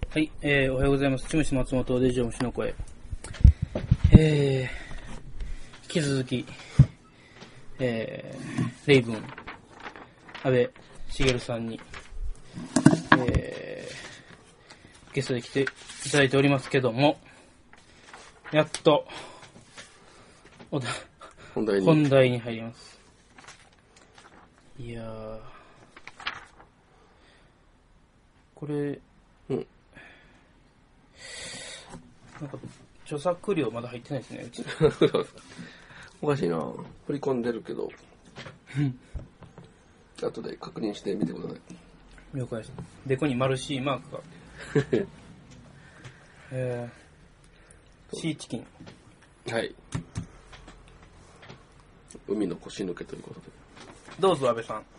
はい、おはようございます。チムシ松本デジオムシの声。引き続き、レイブン、安倍茂さんに、ゲストで来ていただいておりますけども、やっと、本題に入ります。いやー、これ、なんか著作料まだ入ってないですね、うち。 おかしいな。振り込んでるけど後で確認してみてください。 了解です。でこにマルシーマークがシーチキン、 はい、海の腰抜けということでどうぞ安倍さん。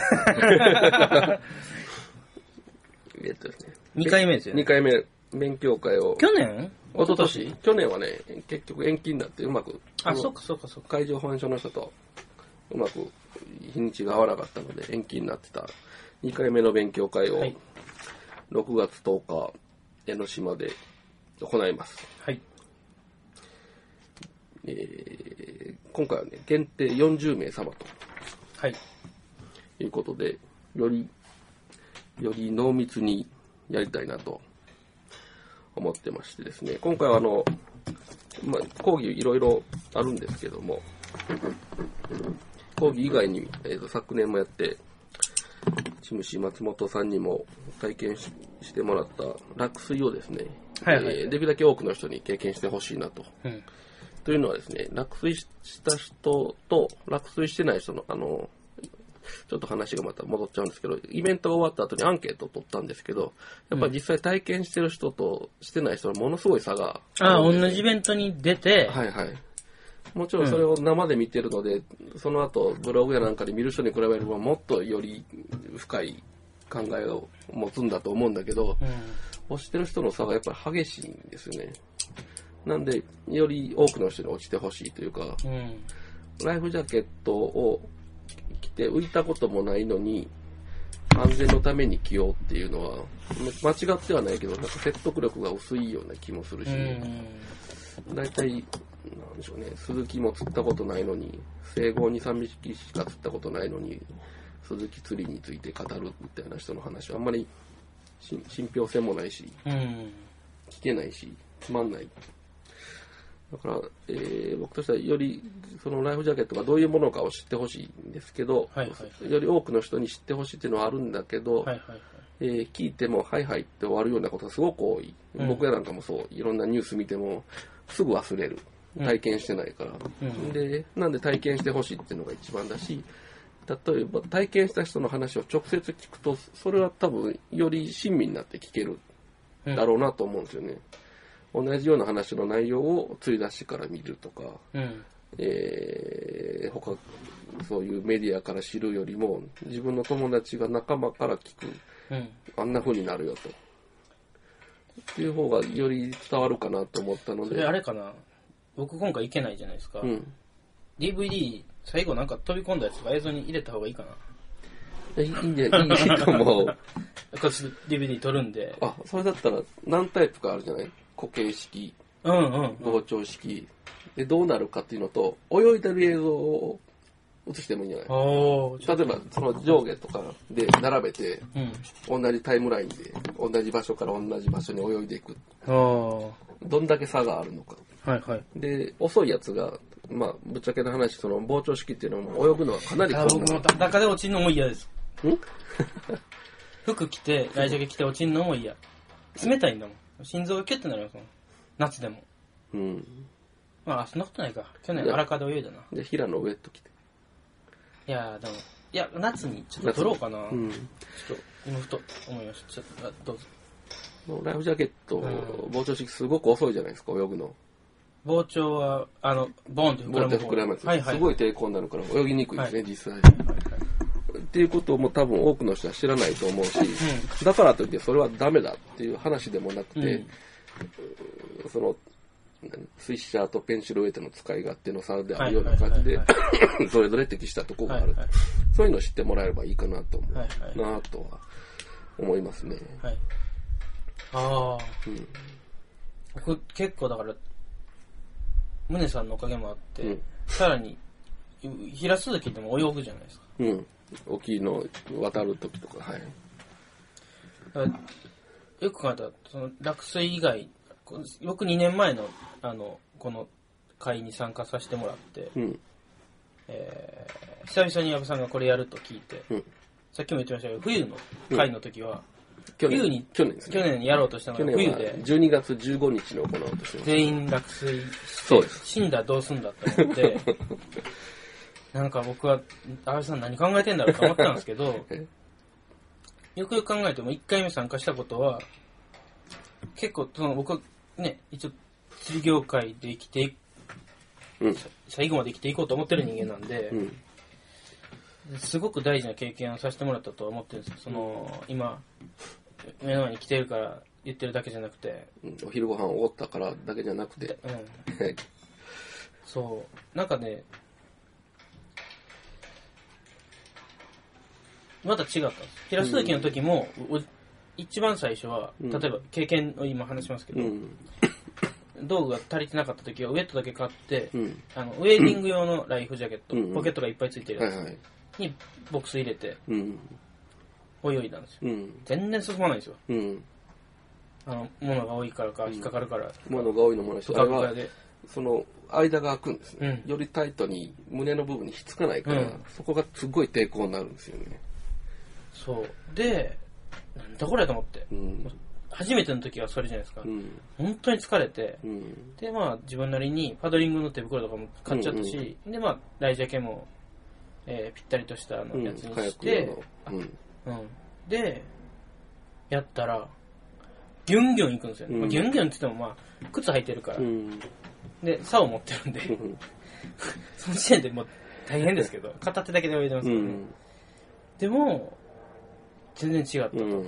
ですね、 2回目ですよね。 2回目勉強会を去年一昨年去年はね結局延期になってうまくそうか海上保安署の人とうまく日にちが合わなかったので延期になってた2回目の勉強会を6月10日江ノ島で行います。 はい。 今回はね限定40名様とはいいうことでより濃密にやりたいなと思ってましてですね、今回は講義いろいろあるんですけども、講義以外に、昨年もやってチムシ松本さんにも体験してもらった落水をですね、できるだけ多くの人に経験してほしいなと、というのはですね、落水した人と落水してない人のちょっと話がまた戻っちゃうんですけど、イベントが終わった後にアンケートを取ったんですけど、やっぱり実際体験してる人としてない人はものすごい差が同じイベントに出て、 はいはい、もちろんそれを生で見てるので、その後ブログやなんかで見る人に比べればもっとより深い考えを持つんだと思うんだけど、落ちてる人の差がやっぱり激しいんですよね。なんでより多くの人に落ちてほしいというか、ライフジャケットを着て浮いたこともないのに安全のために着ようっていうのは間違ってはないけど、なんか説得力が薄いような気もするし、だいたいなんでしょうね、スズキも釣ったことないのに、生後 2,3 匹しか釣ったことないのにスズキ釣りについて語るみたいな人の話はあんまり信憑性もないし、聞けないしつまんない。だから、僕としてはよりそのライフジャケットがどういうものかを知ってほしいんですけど、より多くの人に知ってほしいっていうのはあるんだけど、聞いてもはいはいって終わるようなことがすごく多い。僕らなんかもそう、いろんなニュース見てもすぐ忘れる。体験してないから。で、なんで体験してほしいっていうのが一番だし、例えば体験した人の話を直接聞くと、それは多分より親身になって聞けるだろうなと思うんですよね。同じような話の内容を釣り出しから見るとか、他そういうメディアから知るよりも自分の友達が仲間から聞く、あんな風になるよとっていう方がより伝わるかなと思ったので。 それあれかな、僕今回行けないじゃないですか、DVD 最後なんか飛び込んだやつとか映像に入れた方がいいかな。 いいんじゃないいいと思う。 こっち DVD 撮るんで。 それだったら何タイプかあるじゃない。固形式、膨張式でどうなるかっていうのと、泳いでる映像を映してもいいんじゃない。例えばその上下とかで並べて、同じタイムラインで同じ場所から同じ場所に泳いでいく。どんだけ差があるのか。で遅いやつがぶっちゃけの話、その膨張式っていうのも泳ぐのはかなり困難。 僕も中で落ちるのも嫌です。服着てライジャケ着て落ちるのも嫌。冷たいんだもん。心臓がキュッてなりますもん、夏でも。そんなことないか。去年荒川で泳いだな。 で平野ウェット着て。 でも夏にちょっと撮ろうかな。ちょっと今ふと思いました。ちょっとどうぞ。 ライフジャケット、膨張式すごく遅いじゃないですか、泳ぐの。 膨張はボーンって膨らむやつ、すごい抵抗になるから泳ぎにくいですね、実際。っていうことも多分多くの人は知らないと思うし、だからといってそれはダメだっていう話でもなくて、そのスイッシャーとペンシルウェイトの使い勝手の差であるような感じでそれぞれ適したところがある、そういうのを知ってもらえればいいかなと思う、なとは思いますね。 ああ。僕結構だから、宗さんのおかげもあって、さらに、平鈴木でも泳ぐじゃないですか。 沖の渡るときとか、はい。 よく考えたら、その落水以外、僕2年前の、この会に参加させてもらって、久々に矢部さんがこれやると聞いて、さっきも言ってましたけど、冬の会の時は、 去年にやろうとしたのが冬で、 12月15日に行おうとしてます。 全員落水そうです。 死んだらどうすんだって思って、なんか僕は、矢部さん何考えてんだろうと思ったんですけど、よくよく考えても1回目参加したことは、結構僕はね、一応釣り業界で生きて最後まで生きていこうと思ってる人間なんで、すごく大事な経験をさせてもらったと思ってるんですよ。今目の前に来てるから言ってるだけじゃなくて、 お昼ご飯おごったからだけじゃなくて、 そうなんかね、また違ったんです。平鈴木の時も、一番最初は、例えば経験を今話しますけど、道具が足りてなかった時はウェットだけ買って、ウェーディング用のライフジャケット、ポケットがいっぱいついてるやつにボックス入れて、泳いだんですよ。全然進まないんですよ。物が多いからか、引っかかるから。 物が多いのもないし、あれはその間が空くんですね。よりタイトに胸の部分にひっつかないから、そこがすごい抵抗になるんですよね。 そうで、なんだこれと思って、初めての時はそれじゃないですか。本当に疲れて、で自分なりにパドリングの手袋とかも買っちゃったし、でライジャケも、ぴったりとしたやつにして、でやったらギュンギュンいくんですよね。ギュンギュンって言っても靴履いてるから、で竿持ってるんでその時点でもう大変ですけど、片手だけで泳いでますからね。でも全然違ったと。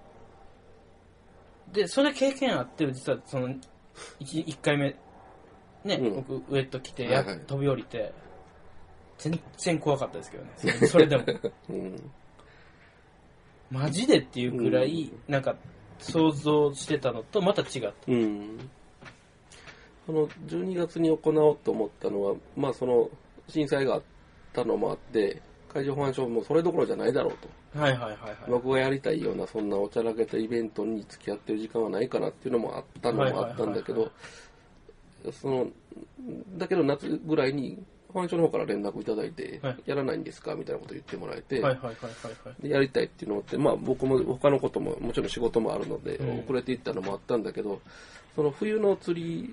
で、それ経験あって、実はその 1回目ね、僕ウェット着て飛び降りて、全然怖かったですけどね。それでも、マジでっていうくらいなんか想像してたのとまた違った。 その12月に行おうと思ったのは、その震災があったのもあって、海上保安庁もそれどころじゃないだろうと。僕がやりたいようなそんなおちゃらけたイベントに付き合ってる時間はないかなっていうのもあったんだけど、だけど夏ぐらいに保安庁の方から連絡いただいて、やらないんですかみたいなこと言ってもらえて、でやりたいっていうのって、僕も他のことももちろん仕事もあるので、遅れていったのもあったんだけど、その冬の釣り、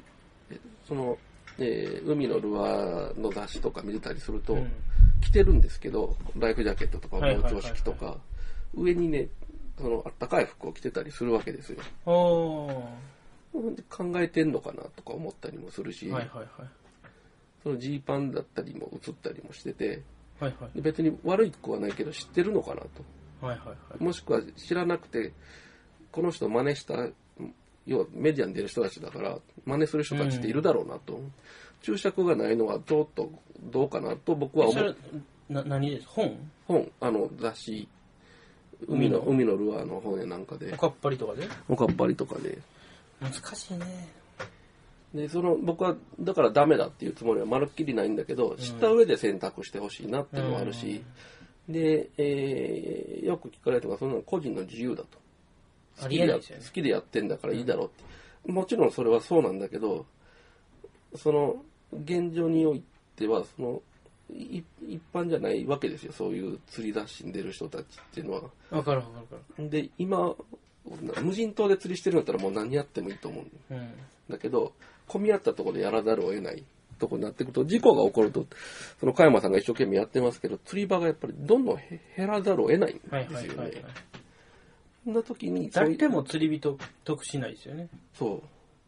海のルアーの雑誌とか見てたりすると、着てるんですけど、ライフジャケットとか防潮式とか、上にね、あったかい服を着てたりするわけですよ。考えてんのかなとか思ったりもするし、そのジーパンだったりも映ったりもしてて、別に悪い子はないけど知ってるのかなと。もしくは知らなくて、この人真似した、要はメディアに出る人たちだから、真似する人たちっているだろうなと。注釈がないのはちょっとどうかなと僕は思う。 何です？本、 雑誌、海のルアーの本やなんかで。 おかっぱりとかで難しいね。 で、僕はだからダメだっていうつもりはまるっきりないんだけど、知った上で選択してほしいなっていうのもあるし、で、よく聞かれるのがそんなの個人の自由だと。好きでやってんだからいいだろうって。もちろんそれはそうなんだけど、その現状においては一般じゃないわけですよ。そういう釣り雑誌に出る人たちっていうのは。 わかる。 で、今無人島で釣りしてるんだったらもう何やってもいいと思うんだけど、混み合ったところでやらざるを得ないところになってくると、事故が起こると、その加山さんが一生懸命やってますけど、釣り場がやっぱりどんどん減らざるを得ないんですよね。そんな時に誰でも釣り人得しないですよね。 そう。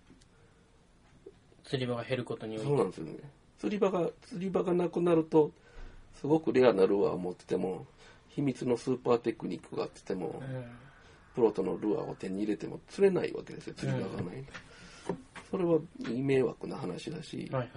釣り場が減ることにより。 そうなんですよね。釣り場がなくなると、すごくレアなルアーを持ってても、秘密のスーパーテクニックがあってても、プロとのルアーを手に入れても釣れないわけですよ、釣り場がない。それは迷惑な話だし、だ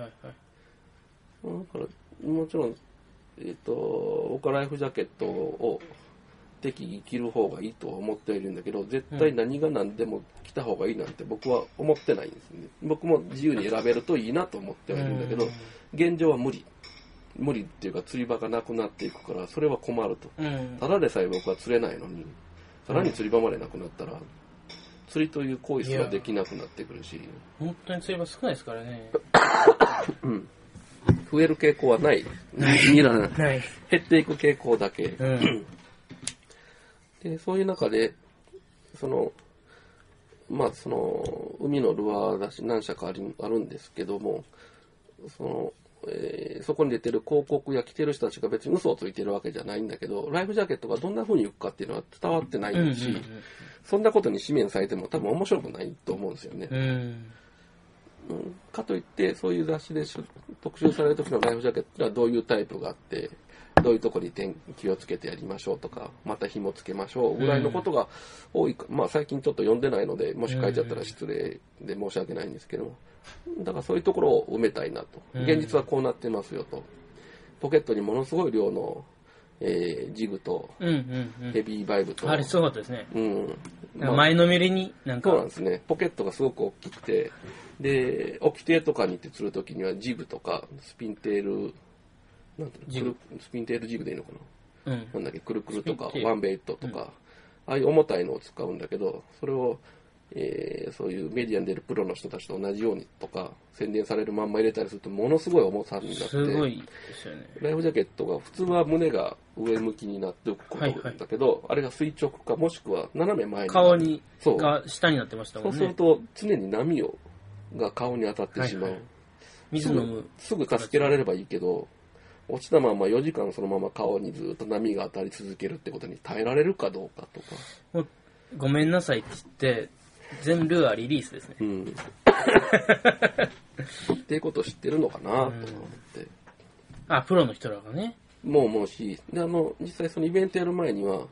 からもちろん、僕はライフジャケットを適宜着る方がいいとは思ってはいるんだけど、絶対何が何でも着た方がいいなんて僕は思ってないんですね。僕も自由に選べるといいなと思ってはいるんだけど、現状は無理っていうか釣り場がなくなっていくから、それは困ると。ただでさえ僕は釣れないのに、さらに釣り場までなくなったら、釣りという行為すらできなくなってくるし。 本当に釣り場少ないですからね。 うん。増える傾向はない。ない。減っていく傾向だけ。で、そういう中で、海のルアーだし何社かあるんですけども、そこに出てる広告や着てる人たちが別に嘘をついてるわけじゃないんだけど、ライフジャケットがどんな風に浮くかっていうのは伝わってないし、そんなことに紙面されても多分面白くないと思うんですよね。かといって、そういう雑誌で特集される時のライフジャケットはどういうタイプがあって、どういうところに気をつけてやりましょうとか、また紐つけましょうぐらいのことが多いか、最近ちょっと読んでないので、もし書いちゃったら失礼で申し訳ないんですけども、だからそういうところを埋めたいなと。現実はこうなってますよと。ポケットにものすごい量の、ジグと、ヘビーバイブと。 あれすごかったですね。前のめりになんか。 そうなんですね。ポケットがすごく大きくて、で、沖艇とかに行って釣るときにはジグとか、スピンテール、スピンテールジグでいいのかな、なんだっけ、くるくるとか、ワンベイトとか、ああいう重たいのを使うんだけど、それを、そういうメディアに出るプロの人たちと同じようにとか、宣伝されるまんま入れたりすると、ものすごい重さになって、 すごいですよね。 ライフジャケットが普通は胸が上向きになっておくことなんだけど、あれが垂直かもしくは斜め前に顔にが下になってましたもんね。 そうすると常に波が顔に当たってしまう。 水飲む。 すぐ助けられればいいけど、落ちたまま4時間そのまま顔にずっと波が当たり続けるってことに耐えられるかどうかとか。 もうごめんなさいって言って、全ルアーリリースですね。 っていうことを知ってるのかなと思って。 プロの人らがね。 もうし、で、実際そのイベントやる前には、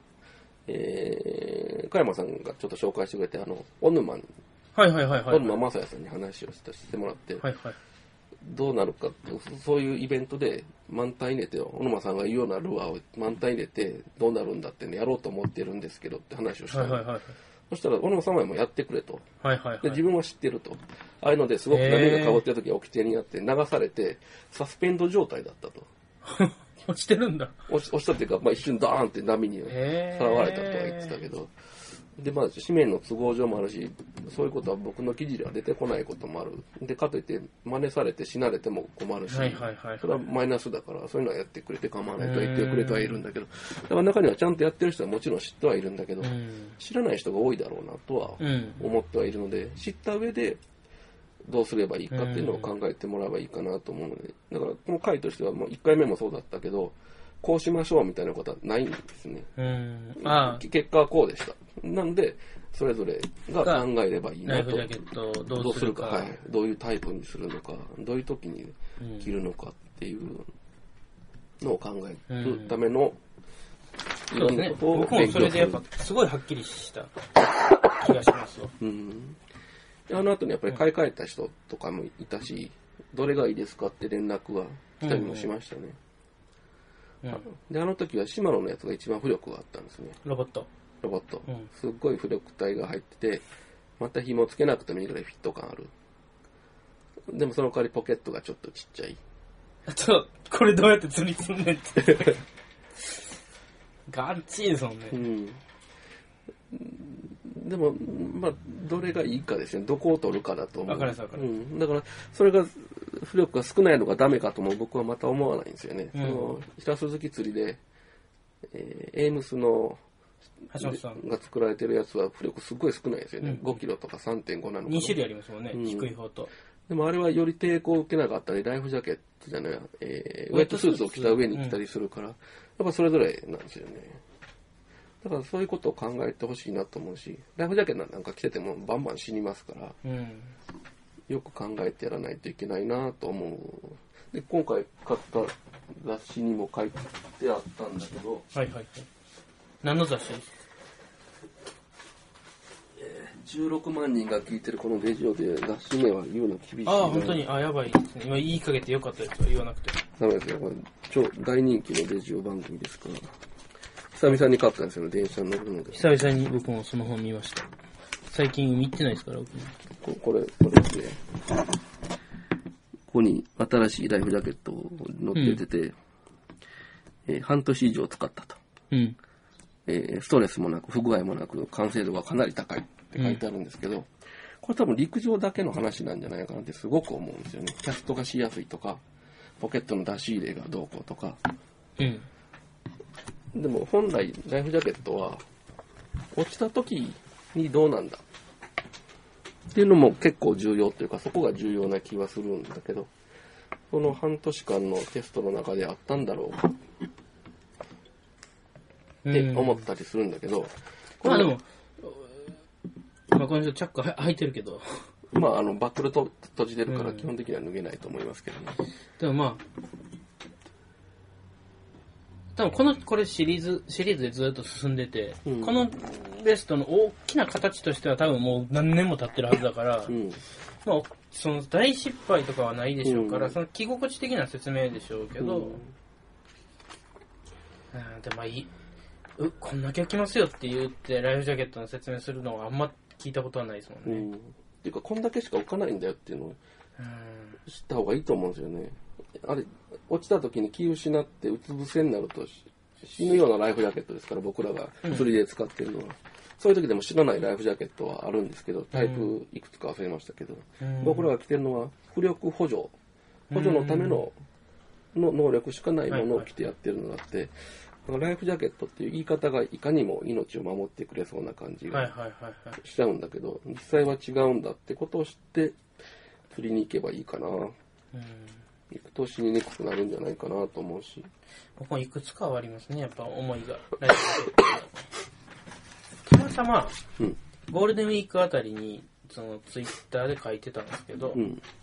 加山さんがちょっと紹介してくれて、小沼正也さんに話をしてもらって、どうなるかって、そういうイベントで満タン入れて、小沼さんが言うようなルアーを満タン入れて、どうなるんだってね、やろうと思ってるんですけどって話をしたの。そしたら、小沼さんはもうやってくれと。で、自分は知ってると。ああいうのですごく波が変わってる時は沖手になって流されて、サスペンド状態だったと。 落ちてるんだ。 落ちたっていうか、一瞬ダーンって波にさらわれたとは言ってたけど。で、紙面の都合上もあるし、そういうことは僕の記事では出てこないこともある。で、かといって真似されて死なれても困るし、それはマイナスだから、そういうのはやってくれて構わないとは言ってくれてはいるんだけど、だから中にはちゃんとやってる人はもちろん知ってはいるんだけど、知らない人が多いだろうなとは思ってはいるので、知った上でどうすればいいかっていうのを考えてもらえばいいかなと思うので、だからこの回としてはもう1回目もそうだったけど、こうしましょうみたいなことはないんですね。結果はこうでした。なんで、それぞれが考えればいいなと。 ライフジャケットをどうするか。 どういうタイプにするのか、どういう時に着るのかっていうのを考えるための、 いろんなことを勉強する。僕もそれでやっぱすごいはっきりした気がしますよ。 あの後にやっぱり買い替えた人とかもいたし、どれがいいですかって連絡が来たりもしましたね。で、あの時はシマノのやつが一番浮力があったんですね。 ロボット。 すっごい浮力体が入ってて、また紐つけなくてもいいぐらいフィット感ある。でもその代わりポケットがちょっとちっちゃい。 これどうやって釣りすんねんって。ガッチリですもんね。でも、どれがいいかですね。どこを取るかだと思う。 わかります。 だから、それが、浮力が少ないのがダメかとも僕はまた思わないんですよね。平鈴木釣りで、エイムスの、 橋本さんが作られてるやつは浮力すごい少ないですよね。5キロとか 3.5 なのかな。 2種類ありますもんね。低い方と。 でもあれはより抵抗を受けなかったり、ライフジャケットじゃない、ウェットスーツを着た上に着たりするから、やっぱそれぞれなんですよね。だからそういうことを考えてほしいなと思うし、ライフジャケットなんか着ててもバンバン死にますから、よく考えてやらないといけないなと思う。で、今回買った雑誌にも書いてあったんだけど、 何の雑誌ですか ？16万人が聞いてるこのレジオで雑誌名は言うの厳しいな。 本当に、やばいですね。今言いかけてよかったですよ、言わなくて。 ダメですよ、これ超大人気のレジオ番組ですから。 久々に買ったんですよ、電車に乗るので。 久々に僕もその本見ました。最近見てないですから、僕。 これですね。ここに新しいライフジャケットを載ってて、半年以上使ったと。ストレスもなく、不具合もなく、完成度がかなり高いって書いてあるんですけど、これ多分陸上だけの話なんじゃないかなってすごく思うんですよね。キャストがしやすいとか、ポケットの出し入れがどうこうとか。でも本来ライフジャケットは落ちた時にどうなんだっていうのも結構重要というか、そこが重要な気はするんだけど、その半年間のテストの中であったんだろうかって思ったりするんだけど、 まあでも、まあこの人チャック履いてるけど、 まあバックルと閉じてるから基本的には脱げないと思いますけどね。 でもまあ多分これシリーズでずっと進んでて、このベストの大きな形としては多分もう何年も経ってるはずだから、まあその大失敗とかはないでしょうから、その着心地的な説明でしょうけど、でもまあこんだけ着ますよって言ってライフジャケットの説明するのはあんま聞いたことはないですもんね。 っていうかこんだけしか置かないんだよっていうのを知った方がいいと思うんですよね。あれ落ちた時に気を失ってうつ伏せになると死ぬようなライフジャケットですから、僕らが釣りで使ってるのは、そういう時でも死なないライフジャケットはあるんですけど、タイプいくつか忘れましたけど、僕らが着てるのは浮力補助のための能力しかないものを着てやってるのがあって、ライフジャケットっていう言い方がいかにも命を守ってくれそうな感じがしちゃうんだけど、実際は違うんだってことを知って釣りに行けばいいかな。行くと死ににくくなるんじゃないかなと思うし。 僕もいくつかはありますね、やっぱ思いが。ライフジャケットたまたま、ゴールデンウィークあたりにそのツイッターで書いてたんですけど、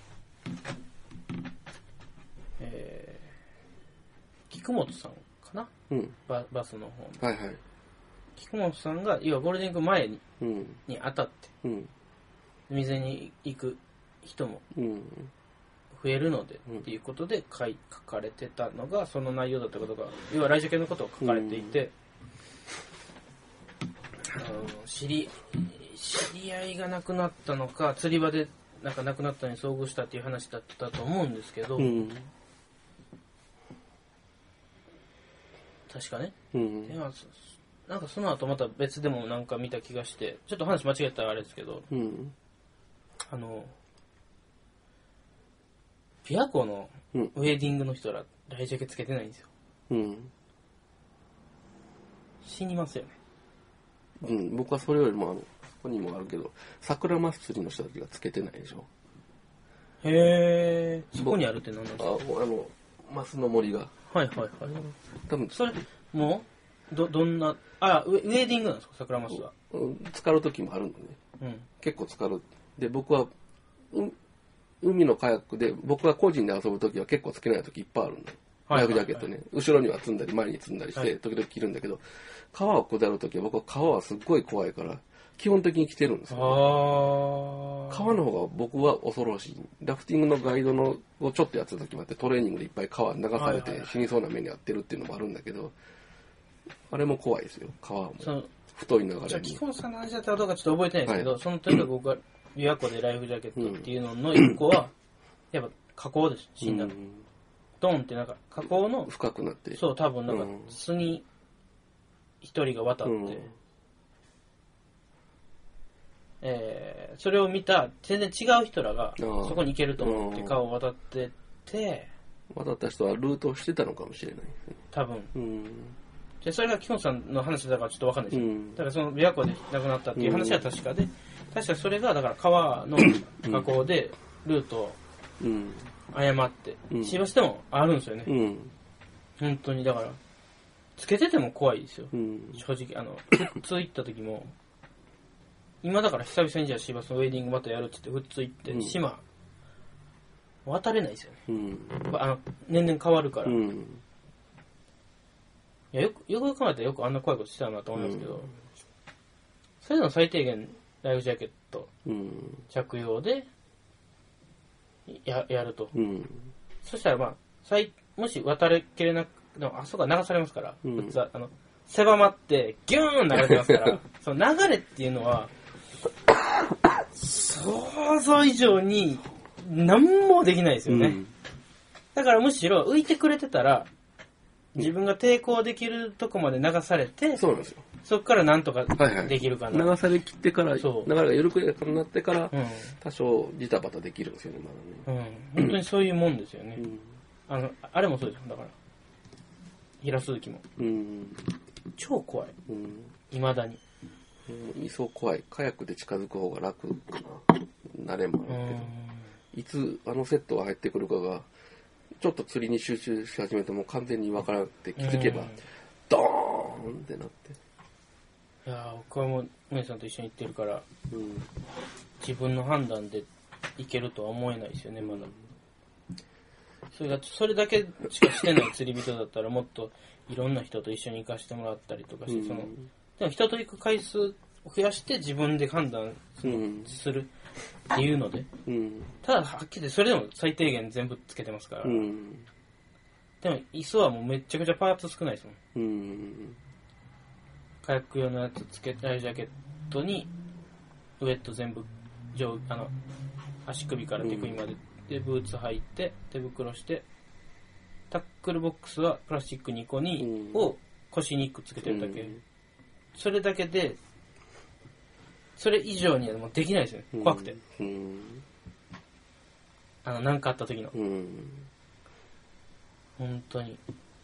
菊本さんかな、バスの方の、菊本さんが要はゴールデンウィーク前に当たって、水に行く人も増えるのでっていうことで書かれてたのがその内容だったことが、要はライジャケのことを書かれていて、知り合いが亡くなったのか釣り場でなんか亡くなったのに遭遇したっていう話だったと思うんですけど、確かね、なんかその後また別でもなんか見た気がして、ちょっと話間違えたらあれですけど、琵琶湖のウェディングの人らライジャケつけてないんですよ。死にますよね。 僕はそれよりもここにもあるけど、桜祭りの人たちがつけてないでしょ。 へー、そこにあるって何なんですか？ マスの森が。多分それもうどんなウェディングなんですか、桜マスは。 浸かる時もあるのね。結構浸かる。で僕は海のカヤックで僕が個人で遊ぶ時は結構つけない時いっぱいあるの。ライフジャケットね、後ろには積んだり前に積んだりして時々着るんだけど、川を下る時は僕は川はすっごい怖いから基本的に着てるんですよ。川の方が僕は恐ろしい。ラフティングのガイドのをちょっとやってた時もあって、トレーニングでいっぱい川流されて死にそうな目に遭ってるっていうのもあるんだけど、あれも怖いですよ。川も太い流れに。 じゃあ基本さんの話だったかどうかちょっと覚えてないですけど、そのとにかく僕が琵琶湖でライフジャケットっていうのの一個はやっぱ河口です。死んだのドンってなんか河口の深くなって、 そう多分なんか巣に一人が渡って、それを見た全然違う人らがそこに行けると思って川を渡ってて、 渡った人はルートをしてたのかもしれないですね。 多分。でそれがキョンさんの話だからちょっとわかんないですよ。だからその琵琶湖で亡くなったっていう話は確かで、確かそれがだから川の河口でルートを誤ってしばしてもあるんですよね。本当にだからつけてても怖いですよ。正直普通行った時も今だから久々にじゃあシーバスのウェディングまたやるって言って普通行って島渡れないですよね。年々変わるから。いやよく考えたらよくあんな怖いことしたなと思いますけど、それでも最低限ライフジャケット着用でやると、そしたらまあもし渡れきれなくでもあそこは流されますから、 狭まってギューン流れてますからその流れっていうのは想像以上に何もできないですよね、だからむしろ浮いてくれてたら自分が抵抗できるとこまで流されて、 そうなんですよ。 そこからなんとかできるかな、 流されきってから流れが緩くなってから、多少ジタバタできるんですよね、まだね。 本当にそういうもんですよね、あれもそうですよ。だから平鈴木も、超怖い、未だに。 そう怖い。カヤックで近づく方が楽かな。慣れもあるけど。いつあのセットが入ってくるかが、ちょっと釣りに集中し始めても完全に分からなくて気づけば、ドーンってなって。 いや僕はもう、お姉さんと一緒に行ってるから、自分の判断で行けるとは思えないですよね、まだ。それだけしかしてない釣り人だったらもっといろんな人と一緒に行かせてもらったりとかして、でも人と行く回数を増やして自分で判断するっていうので、ただはっきりそれでも最低限全部つけてますから、でも磯はもうめっちゃくちゃパーツ少ないですもん、カヤック用のやつつけたいジャケットにウェット全部足首から手首まででブーツ履いて手袋してタックルボックスはプラスチック2個にを腰に1個つけてるだけ、それだけでそれ以上にはもうできないですよね、怖くて、何かあった時の、本当に。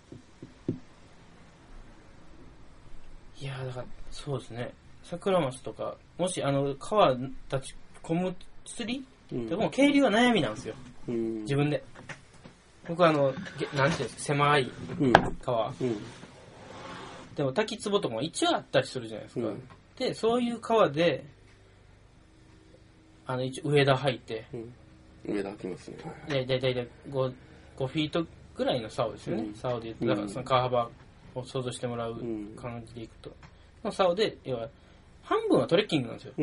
いやだからそうですね、桜マスとかもし川立ち込む釣りでも渓流は悩みなんですよ、自分で。僕はなんていうんですか、狭い川、でも滝壺とかも一応あったりするじゃないですか、でそういう川で一応上田履いて、 上田履きますね、 だいたい5フィートぐらいの竿ですよね、竿で言って、だからその川幅を想像してもらう感じでいくと、の竿で要は半分はトレッキングなんですよ、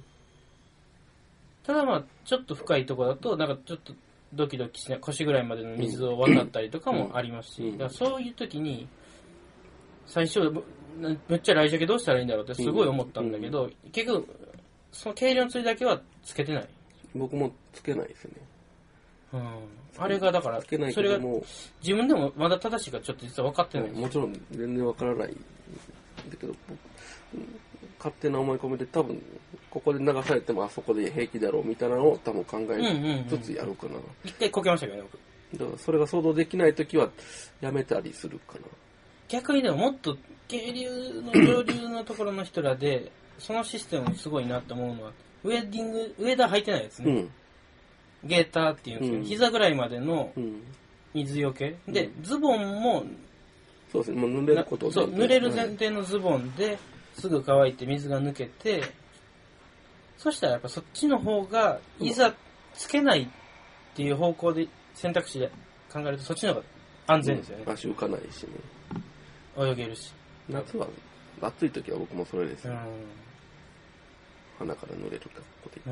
ただまあちょっと深いところだとなんかちょっとドキドキしない、腰ぐらいまでの水を渡ったりとかもありますし、だからそういう時に最初めっちゃライジャケどうしたらいいんだろうってすごい思ったんだけど、結局その軽量の釣りだけはつけてない。 僕もつけないですよね、 あれがだからそれが自分でもまだ正しいかちょっと実は分かってないんですよ。 もちろん全然分からないんだけど、勝手な思い込みで多分ここで流されてもあそこで平気だろうみたいなのを多分考えつつやるかな。 一回こけましたけどね、僕。 だからそれが想像できないときはやめたりするかな。 逆にでももっと渓流の上流のところの人らでそのシステムすごいなって思うのはウェダー履いてないですね、ゲーターっていうんですけど、膝ぐらいまでの水よけ、でズボンもそうですね、もう濡れることそう濡れる前提のズボンですぐ乾いて水が抜けて、そしたらやっぱそっちの方がいざつけないっていう方向で選択肢で考えるとそっちの方が安全ですよね、 足浮かないしね、 泳げるし。 夏は暑い時は僕もそれですよ、鼻から濡れる格好で、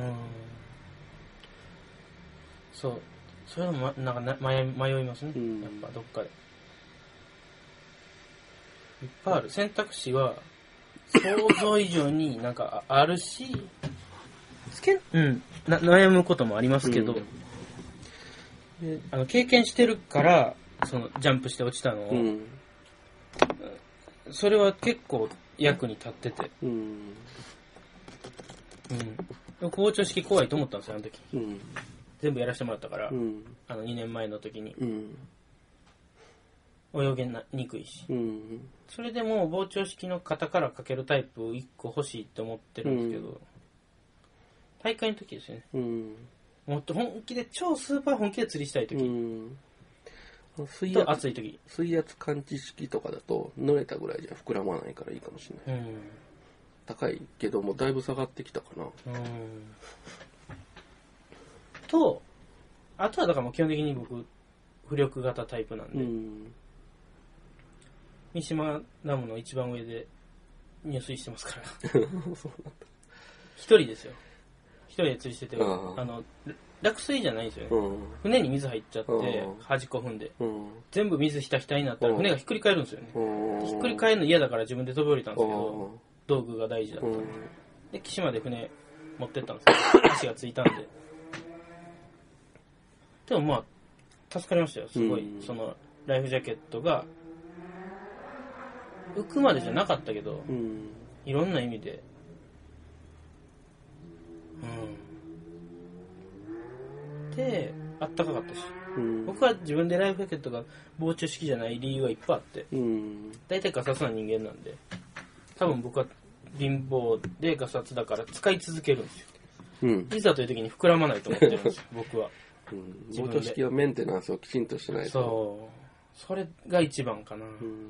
そうそれもなんか迷いますね、やっぱどっかでいっぱいある選択肢は想像以上になんかあるし悩むこともありますけど、で経験してるからそのジャンプして落ちたのを、それは結構役に立ってて、包丁式怖いと思ったんですよ、あの時、全部やらせてもらったから、2年前の時に、泳げにくいし、それでもう包丁式の肩からかけるタイプ1個欲しいって思ってるんですけど、大会の時ですよね、もっと本気で超スーパー本気で釣りしたい時、と暑い時、 水圧感知式とかだと濡れたぐらいじゃ膨らまないからいいかもしれない、高いけどもだいぶ下がってきたかな、 とあとはだからもう基本的に僕浮力型タイプなんで、三島ダムの一番上で入水してますからそうなんだ、 一人ですよ、一人で釣りしてて落水じゃないんですよね。 うん。 船に水入っちゃって、 うん端っこ踏んで。 うん。 全部水ひたひたになったら船がひっくり返るんですよね。ひっくり返るの嫌だから自分で飛び降りたんですけど、道具が大事だったんで。で、岸まで船持ってったんですよ。足がついたんで。でもまあ、助かりましたよ。すごい。その、ライフジャケットが、浮くまでじゃなかったけど、いろんな意味で、で、あったかかったし、僕は自分でライフジャケットが防虫式じゃない理由はいっぱいあって、大体ガサツな人間なんで、多分僕は貧乏でガサツだから使い続けるんですよ。いざという時に膨らまないと思ってるんですよ、僕は。 防虫式はメンテナンスをきちんとしないと。 そう。それが一番かな。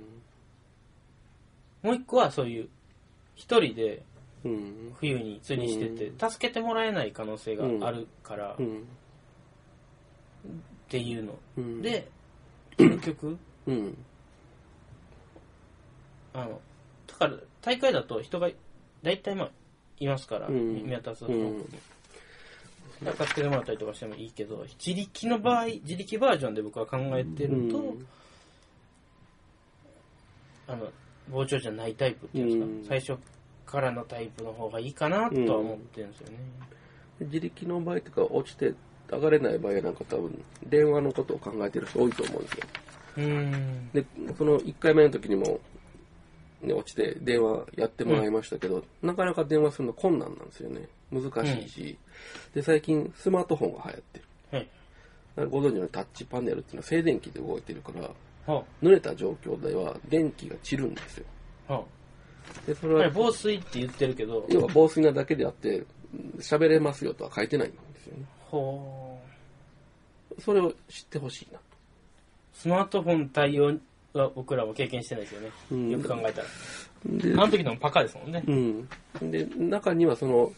もう一個はそういう、一人で冬に釣りしてて、助けてもらえない可能性があるから、っていうの。で、結局、だから大会だと人が大体まあいますから、見渡すと。助けてもらったりとかしてもいいけど、自力バージョンで僕は考えてると、膨張じゃないタイプっていうんですか、最初からのタイプの方がいいかなとは思ってるんですよね。 自力の場合というか、落ちて上がれない場合なんか多分、電話のことを考えてる人多いと思うんですよ。で、その1回目の時にも、ね、落ちて電話やってもらいましたけど、なかなか電話するの困難なんですよね。難しいし。で、最近スマートフォンが流行ってる。ご存知のタッチパネルっていうのは静電気で動いてるから、濡れた状況では電気が散るんですよ。 でそれは防水って言ってるけど、 要は防水なだけであって喋れますよとは書いてないんですよね。それを知ってほしいな。 スマートフォン対応は僕らも経験してないですよね。よく考えたら。あの時のパカですもんね。 で中にはその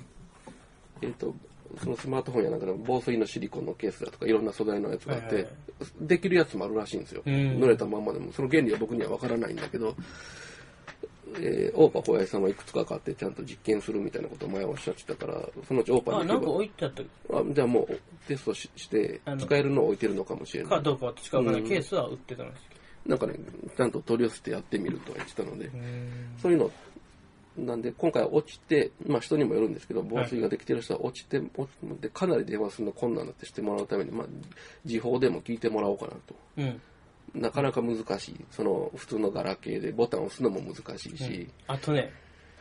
スマートフォンやなんかの防水のシリコンのケースだとかいろんな素材のやつがあって、できるやつもあるらしいんですよ。濡れたまんまでも。その原理は僕には分からないんだけど、オーパー小林さんはいくつか買ってちゃんと実験するみたいなことを前おっしゃってたから、そのうちオーパーに行けば。 なんか置いてあったじゃあもうテストして使えるのを置いてるのかもしれない。 かどうかは違うかな、ケースは売ってたんですけど。なんかね、ちゃんと取り寄せてやってみるとは言ってたので、そういうのなんで今回は落ちて、まあ人にもよるんですけど、防水ができてる人は落ちて、でかなり電話するの困難だってしてもらうために、まあ時報でも聞いてもらおうかなと。なかなか難しい。その普通のガラケーでボタンを押すのも難しいし。 あとね、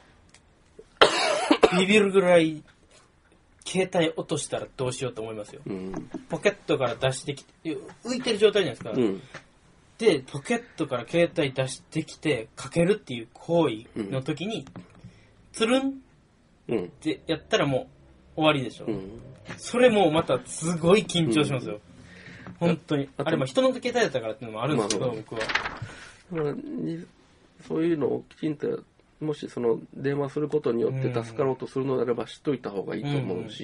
ビビるぐらい携帯落としたらどうしようと思いますよ。ポケットから出してきて、浮いてる状態じゃないですか。で、ポケットから携帯出してきてかけるっていう行為の時に、つるんってやったらもう終わりでしょ。それもまたすごい緊張しますよ。本当に。あれも人の携帯だったからっていうのもあるんですけど、僕は。 そういうのをきちんと、もしその電話することによって助かろうとするのであれば知っといた方がいいと思うし、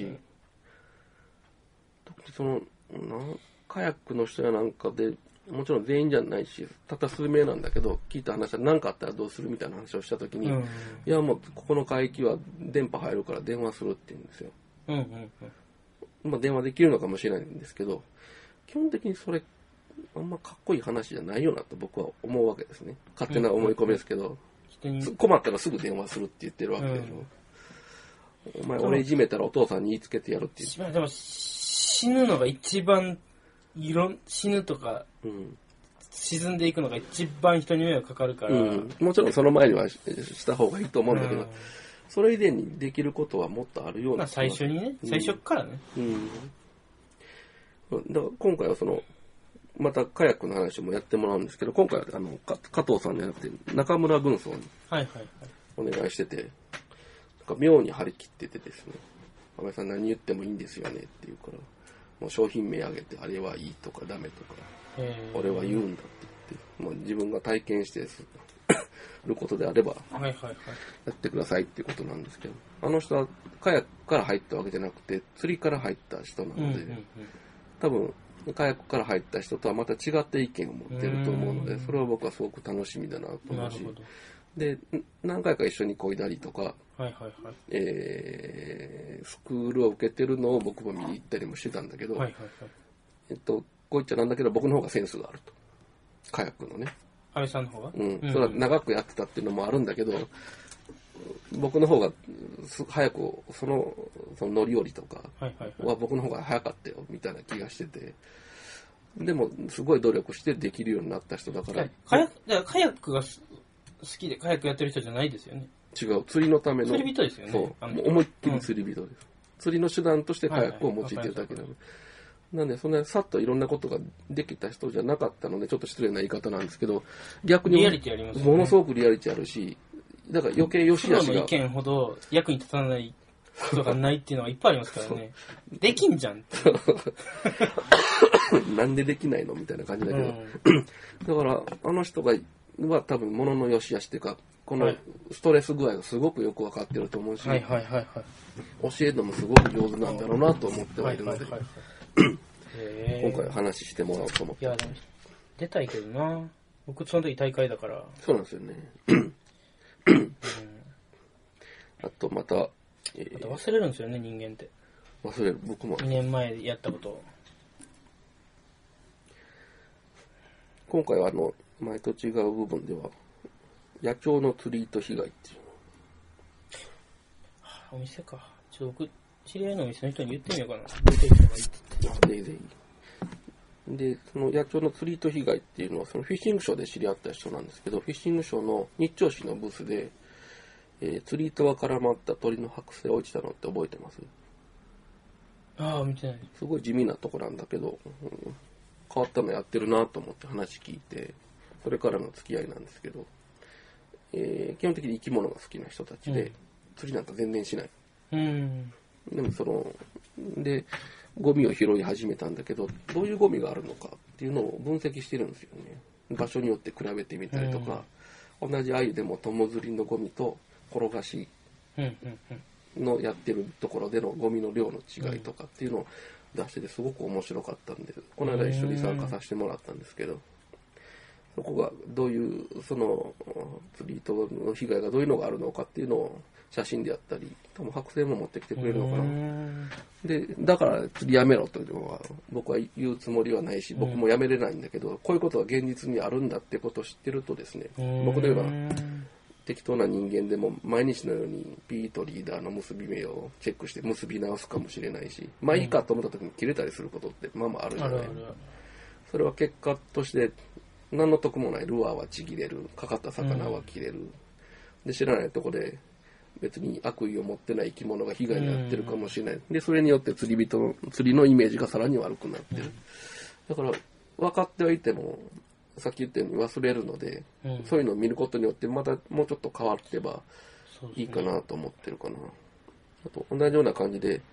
特にその、カヤックの人やなんかで、もちろん全員じゃないし、たった数名なんだけど、聞いた話は何かあったらどうするみたいな話をしたときに、いやもうここの海域は電波入るから電話するって言うんですよ。まあ電話できるのかもしれないんですけど、基本的にそれ、あんまかっこいい話じゃないよなと僕は思うわけですね。勝手な思い込みですけど、困ったらすぐ電話するって言ってるわけでしょ。お前俺いじめたらお父さんに言いつけてやるって言って。 でも死ぬのが一番死ぬとか、沈んでいくのが一番人に迷惑かかるから、 もちろんその前にはした方がいいと思うんだけど、それ以前にできることはもっとあるような。 最初にね、最初からね。 だから今回はまたカヤックの話もやってもらうんですけど、今回は加藤さんじゃなくて中村軍曹にお願いしてて、なんか妙に張り切っててですね、安倍さん何言ってもいいんですよねって言うから、もう商品名挙げてあれはいいとかダメとか、俺は言うんだって言って、もう自分が体験してることであればやってくださいっていうことなんですけど、あの人はカヤックから入ったわけじゃなくて釣りから入った人なので、多分カヤックから入った人とはまた違った意見を持ってると思うので、それは僕はすごく楽しみだなと思うし、 で、何回か一緒に漕いだりとか、 はいはいはい。 スクールを受けてるのを僕も見に行ったりもしてたんだけど、 はいはいはい。 こう言っちゃなんだけど、僕の方がセンスがあると。カヤックのね。 安倍さんの方が？ うん。それは長くやってたっていうのもあるんだけど、僕の方が早く、その乗り降りとかは僕の方が早かったよ、みたいな気がしてて。でも、すごい努力してできるようになった人だから。 カヤックが好きでカヤックやってる人じゃないですよね。 違う、釣りのための。 釣り人ですよね。 そう。思いっきり釣り人です。釣りの手段としてカヤックを用いてるだけなの。なんで、そんなさっといろんなことができた人じゃなかったので、ちょっと失礼な言い方なんですけど、逆にリアリティありますよね。 ものすごくリアリティあるし、だから余計良し悪しが。 プロの意見ほど役に立たないことがないっていうのがいっぱいありますからね。できんじゃんって。 なんでできないのみたいな感じだけど。だから、あの人が多分物の良し悪しっていうか、このストレス具合がすごくよくわかってると思うし、教えるのもすごく上手なんだろうなと思ってはいるので、今回話してもらおうと思って。 いや、でも出たいけどな。僕その時大会だから。 そうなんですよね。あとまた忘れるんですよね、人間って。 忘れる、僕も。 2年前やったことを。 今回は前と違う部分では、野鳥の釣り糸被害っていうの。 お店か。ちょっと僕、知り合いのお店の人に言ってみようかな。出ていた方がいいって言って。 ぜひ。で、その野鳥の釣り糸被害っていうのは、そのフィッシングショーで知り合った人なんですけど、フィッシングショーの日朝市のブースで、釣り糸が絡まった鳥の剥製落ちたのって覚えてます？ ああ、見てない。 すごい地味なとこなんだけど、変わったのやってるなと思って話聞いて、それからの付き合いなんですけど、基本的に生き物が好きな人たちで、釣りなんか全然しない。でもで、ゴミを拾い始めたんだけど、どういうゴミがあるのかっていうのを分析してるんですよね。場所によって比べてみたりとか、同じ鮎でも友釣りのゴミと転がしのやってるところでのゴミの量の違いとかっていうのを出しててすごく面白かったんで、この間一緒に参加させてもらったんですけど、そこがどういうその釣り糸の被害がどういうのがあるのかっていうのを写真でやったり、多分剥製も持ってきてくれるのかな。で、だから釣りやめろというのは僕は言うつもりはないし、僕もやめれないんだけど、こういうことが現実にあるんだってことを知ってるとですね、僕のような適当な人間でも毎日のようにピーとリーダーの結び目をチェックして結び直すかもしれないし、まあいいかと思った時に切れたりすることってまあまああるじゃない。それは結果として何の得もない。ルアーはちぎれる、かかった魚は切れる。で、知らないとこで別に悪意を持ってない生き物が被害に遭ってるかもしれない。で、それによって釣りのイメージがさらに悪くなってる。だから分かってはいてもさっき言ったように忘れるので、そういうのを見ることによってまたもうちょっと変わってばいいかなと思ってるかな。あと同じような感じで、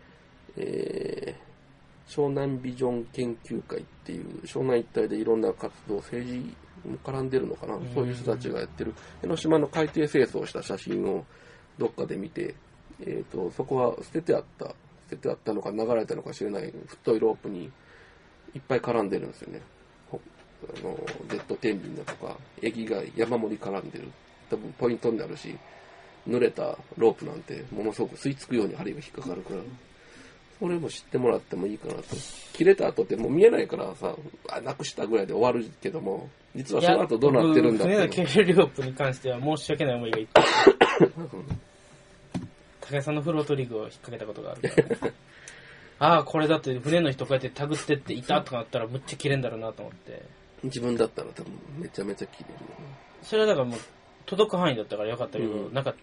湘南ビジョン研究会っていう湘南一帯でいろんな活動、政治も絡んでるのかな、そういう人たちがやってる江ノ島の海底清掃した写真をどっかで見て、そこは捨ててあったのか流れたのか知れない太いロープにいっぱい絡んでるんですよね。ジェット天秤だとか液が山盛り絡んでる、多分ポイントになるし、濡れたロープなんてものすごく吸い付くように針が引っかかるから、それも知ってもらってもいいかなと。切れた後ってもう見えないからさ、なくしたぐらいで終わるけども、実はその後どうなってるんだって。 船のケールロープに関しては申し訳ない思いがいっぱい高橋さんのフロートリグを引っ掛けたことがあるから、ね、ああこれだって船の人こうやってタグってっていたとかなったらむっちゃ切れんだろうなと思って。 自分だったら多分めちゃめちゃ切れるよね。 それはだからもう届く範囲だったからよかったけど、なんか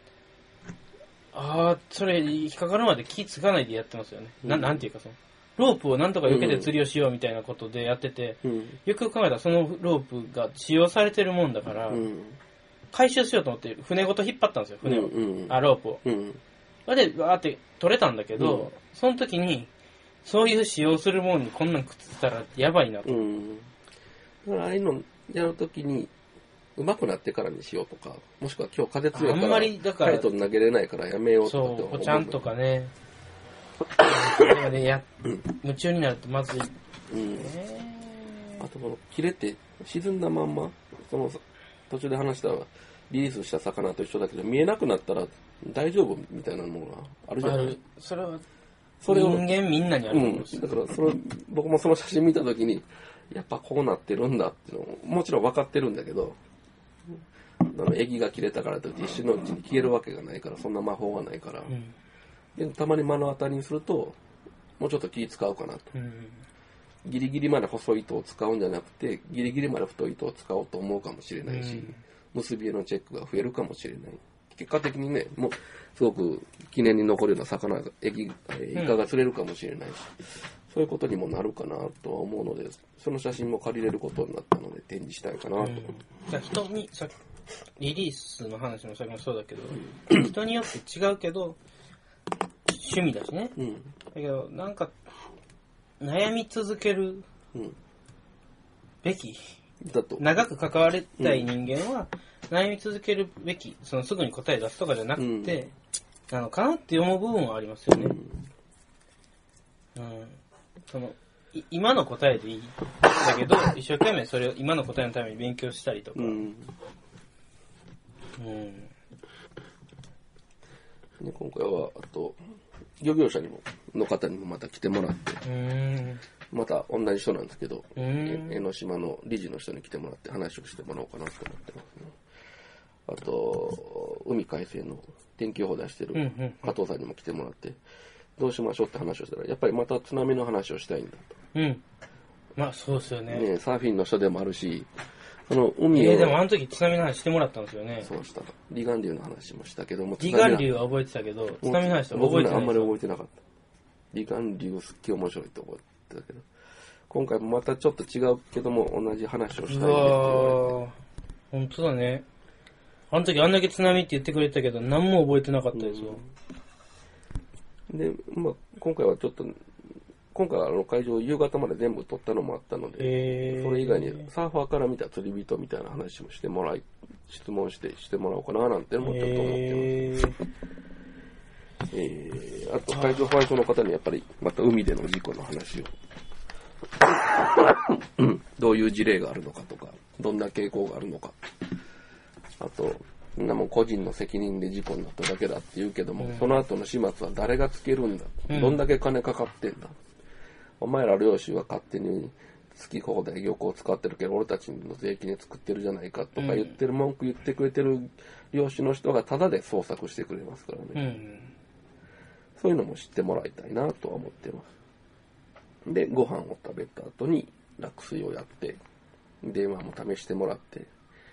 それ引っかかるまで気つかないでやってますよね。なんていうかロープをなんとか避けて釣りをしようみたいなことでやってて、よくよく考えたらそのロープが使用されてるもんだから、回収しようと思って船ごと引っ張ったんですよ、船を。ロープを。それでバーって取れたんだけど、その時にそういう使用するもんにこんなんくっつったらやばいなと。 だからああいうのやるときに上手くなってからにしようとか、もしくは今日風強いからあんまりだからカイト投げれないからやめようとかってそう、ポチャンとかね。夢中になるとまずい。あとこの切れて沈んだまんま、その途中で話したリリースした魚と一緒だけど、見えなくなったら大丈夫みたいなものがあるじゃない。 それは人間みんなにあると思うし、 だから僕もその写真見たときに、やっぱこうなってるんだっていうのも、もちろん分かってるんだけど、液が切れたからといって一瞬のうちに消えるわけがないから、そんな魔法がないから、でたまに目の当たりにすると、もうちょっと気使うかなと。ギリギリまで細い糸を使うんじゃなくて、ギリギリまで太い糸を使おうと思うかもしれないし、結び絵のチェックが増えるかもしれない。結果的にね、もうすごく記念に残るような魚が、イカが釣れるかもしれないし、そういうことにもなるかなとは思うので、その写真も借りれることになったので展示したいかなと。 じゃあ人に、リリースの話もさっきもそうだけど、人によって違うけど、趣味だしね。だけど、なんか、悩み続けるべき、 だと長く関わりたい人間は、悩み続けるべき、すぐに答え出すとかじゃなくて、なのかなって思う部分はありますよね。今の答えでいい。だけど、一生懸命それを今の答えのために勉強したりとか。 で今回は、あと、漁業者の方にもまた来てもらって、また同じ人なんですけど、江ノ島の理事の人に来てもらって話をしてもらおうかなと思ってますね。あと、海海星の天気予報出してる加藤さんにも来てもらって、どうしましょうって話をしたら、やっぱりまた津波の話をしたいんだと。 まあそうですよね。 サーフィンの人でもあるし、その海を。 でもあの時津波の話してもらったんですよね。 そうした。離岸流の話もしたけども。 離岸流は覚えてたけど、津波の話は覚えてない。 僕らあんまり覚えてなかった。離岸流すっげえ面白いと覚えてたけど。今回もまたちょっと違うけども、同じ話をしたいんでって言われて。 本当だね。あの時あんだけ津波って言ってくれたけど、何も覚えてなかったですよ。 で、今回はちょっと、今回は会場を夕方まで全部撮ったのもあったので、それ以外にサーファーから見た釣り人みたいな話もしてもらい、質問してもらおうかななんてのもちょっと思ってます。あと海上保安署の方にやっぱりまた海での事故の話をどういう事例があるのかとか、どんな傾向があるのか、あとみんなも個人の責任で事故になっただけだって言うけども、その後の始末は誰がつけるんだ、どんだけ金かかってんだ、お前ら漁師は勝手に好き放題漁港を使ってるけど俺たちの税金で作ってるじゃないかとか言ってる、文句言ってくれてる漁師の人がタダで捜索してくれますからね、そういうのも知ってもらいたいなとは思ってます。でご飯を食べた後に落水をやって電話も試してもらって、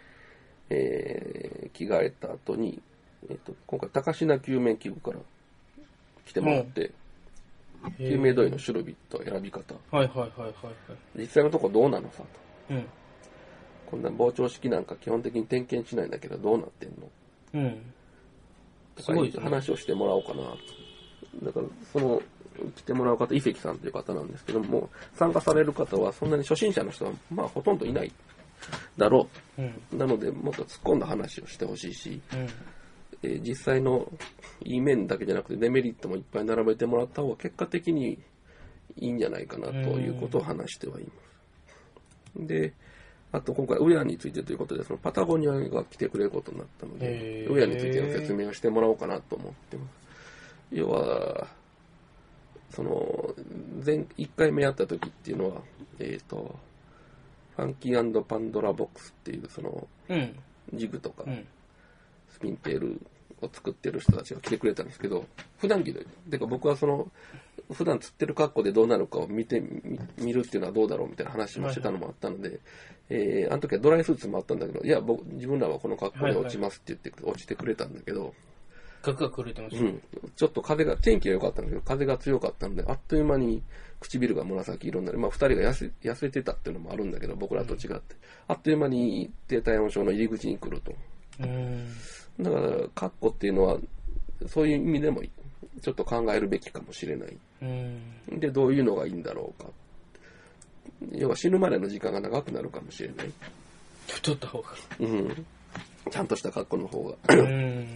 着替えた後に、今回高階救命器具から来てもらって、救命胴衣の種類と選び方、実際のとこどうなのさと、こんな膨張式なんか基本的に点検しないんだけどどうなってんの、すごい話をしてもらおうかな。だからその来てもらう方、伊関さんという方なんですけども、参加される方はそんなに初心者の人はほとんどいないだろう、なのでもっと突っ込んだ話をしてほしいし、実際のいい面だけじゃなくてデメリットもいっぱい並べてもらった方が結果的にいいんじゃないかなということを話してはいます。で、あと今回ウエアについてということで、そのパタゴニアが来てくれることになったので、ウエアについての説明をしてもらおうかなと思ってます。要はその1回目やった時っていうのは、ファンキー&パンドラボックスっていうその、ジグとか、スピンテールを作ってる人たちが来てくれたんですけど、普段着で、僕はその普段釣ってる格好でどうなるかを見るっていうのはどうだろうみたいな話もしてたのもあったので、あの時はドライスーツもあったんだけど、いや自分らはこの格好で落ちますって言って落ちてくれたんだけど、 額が狂ってました、 ちょっと天気が良かったんだけど風が強かったんで、あっという間に唇が紫色になり、2人が痩せてたっていうのもあるんだけど、僕らと違って、あっという間に低体温症の入り口に来ると。だから格好っていうのはそういう意味でもちょっと考えるべきかもしれない。でどういうのがいいんだろうか。要は死ぬまでの時間が長くなるかもしれない。 太った方が。 ちゃんとした格好の方がって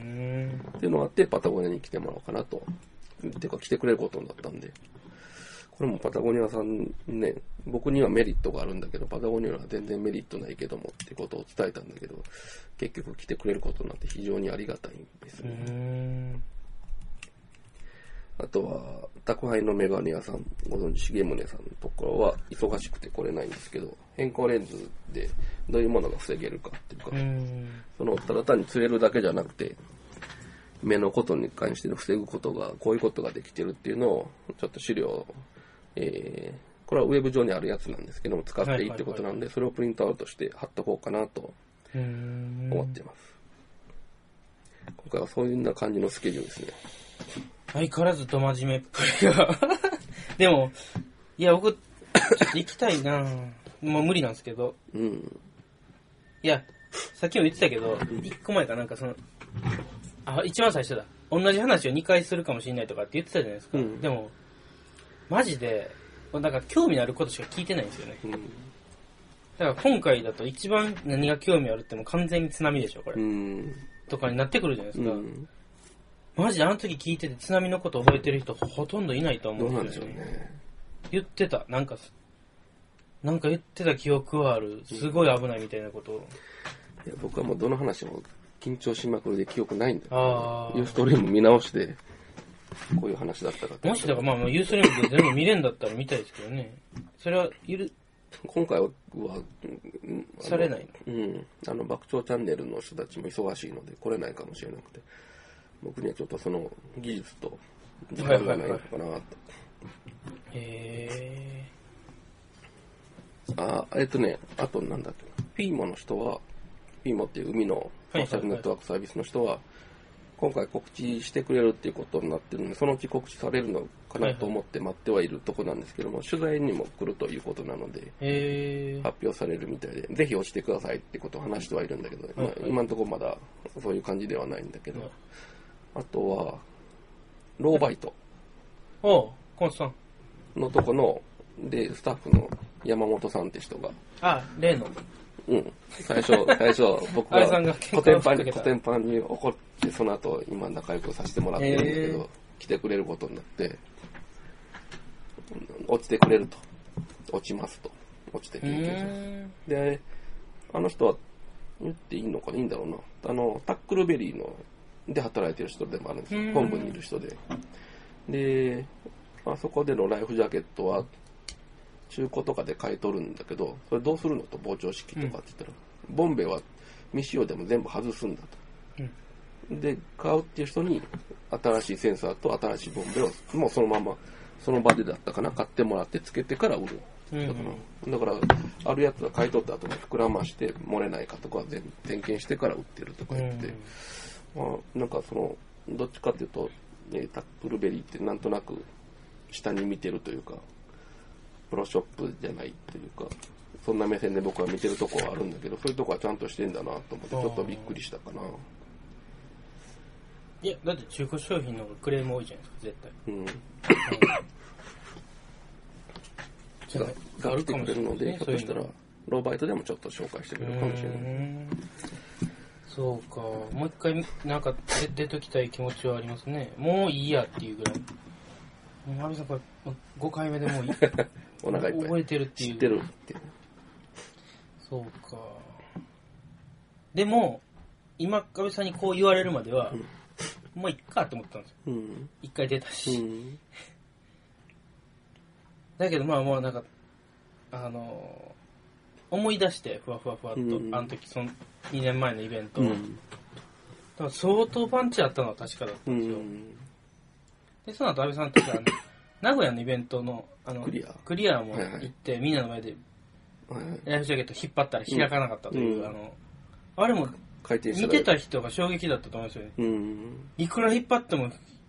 いうのがあって、パタゴニアに来てもらおうかなと。てか来てくれることになったんで、 これもパタゴニアさんね、僕にはメリットがあるんだけど、パタゴニアは全然メリットないけどもってことを伝えたんだけど、結局来てくれることになって非常にありがたいんですね。あとは、宅配のメガネ屋さん、ご存知、重宗さんのところは忙しくて来れないんですけど、変更レンズでどういうものが防げるかっていうか、ただ単に釣れるだけじゃなくて、目のことに関しての防ぐことが、こういうことができてるっていうのを、ちょっと資料を、これはウェブ上にあるやつなんですけども、使っていいってことなんで、それをプリントアウトして貼っとこうかなと思っています。今回はそういうような感じのスケジュールですね。 相変わらずど真面目っぷりが。でも、いや、僕、ちょっと行きたいなもう無理なんですけど。いや、さっきも言ってたけど、1個前かなんか一番最初だ。同じ話を2回するかもしれないとかって言ってたじゃないですか。でも、マジで、なんか興味のあることしか聞いてないんですよね。だから今回だと一番何が興味あるってもう完全に津波でしょ、これ。とかになってくるじゃないですか。マジであの時聞いてて津波のこと覚えてる人ほとんどいないと思うんですよね。言ってた。なんか言ってた記憶はある。すごい危ないみたいなことを。 いや僕はもうどの話も緊張しまくりで記憶ないんだよ、ユーストリーム見直してこういう話だったかって。 もしだからユーストリームで全部見れんだったら見たいですけどね。それは今回はされないの爆笑チャンネルの人たちも忙しいので来れないかもしれなくて、僕にはちょっとその技術と時間がないのかなと。あとなんだっけ、フィーモの人は、フィーモっていう海のソーシャルネットワークサービスの人は、今回告知してくれるっていうことになってるので、そのうち告知されるのかなと思って待ってはいるとこなんですけども、取材にも来るということなので、発表されるみたいで、ぜひ押してくださいってことを話してはいるんだけど、今のところまだそういう感じではないんだけど、あとは、ローバイト。 コンスさん。 のとこの、で、スタッフの山本さんって人が。 例の。 最初、僕がコテンパンに怒って、その後、今仲良くさせてもらってるんだけど、来てくれることになって、落ちてくれると。落ちますと。落ちて研究者。で、あの人は、言っていいのかないいんだろうな。タックルベリーの、で働いてる人でもあるんですよ。本部にいる人で。で、そこでのライフジャケットは、中古とかで買い取るんだけど、それどうするのと膨張式とかって言ったら、ボンベは未使用でも全部外すんだと。で、買うっていう人に、新しいセンサーと新しいボンベを、もうそのまま、その場でだったかな、買ってもらってつけてから売る。だから、あるやつは買い取った後に膨らまして漏れないかとかは点検してから売ってるとか言って、なんかどっちかっていうと、タックルベリーってなんとなく下に見てるというか、プロショップじゃないというか、そんな目線で僕は見てるとこはあるんだけど、そういうとこはちゃんとしてんだなと思ってちょっとびっくりしたかな。 いや、だって中古商品の方がクレーム多いじゃないですか、絶対。が来てくれるので、ひょっとしたらローバイトでもちょっと紹介してくれるかもしれない。 そうか、もう一回なんか出ときたい気持ちはありますね。もういいやっていうぐらい。阿部さんこれ5回目でもういいお腹いっぱい覚えてるっていう。 知ってるって。 そうか。でも今阿部さんにこう言われるまでは、もういっかって思ったんですよ。一回出たし。だけどもうなんか思い出してふわふわふわっと、あの時2年前のイベント、だから相当パンチあったのは確かだったんですよ。でその後阿部さんと名古屋のイベントのクリアも行って、みんなの前でライフジャケット引っ張ったら開かなかったという、あれも見てた人が衝撃だったと思うんですよね。いくら引っ張っても、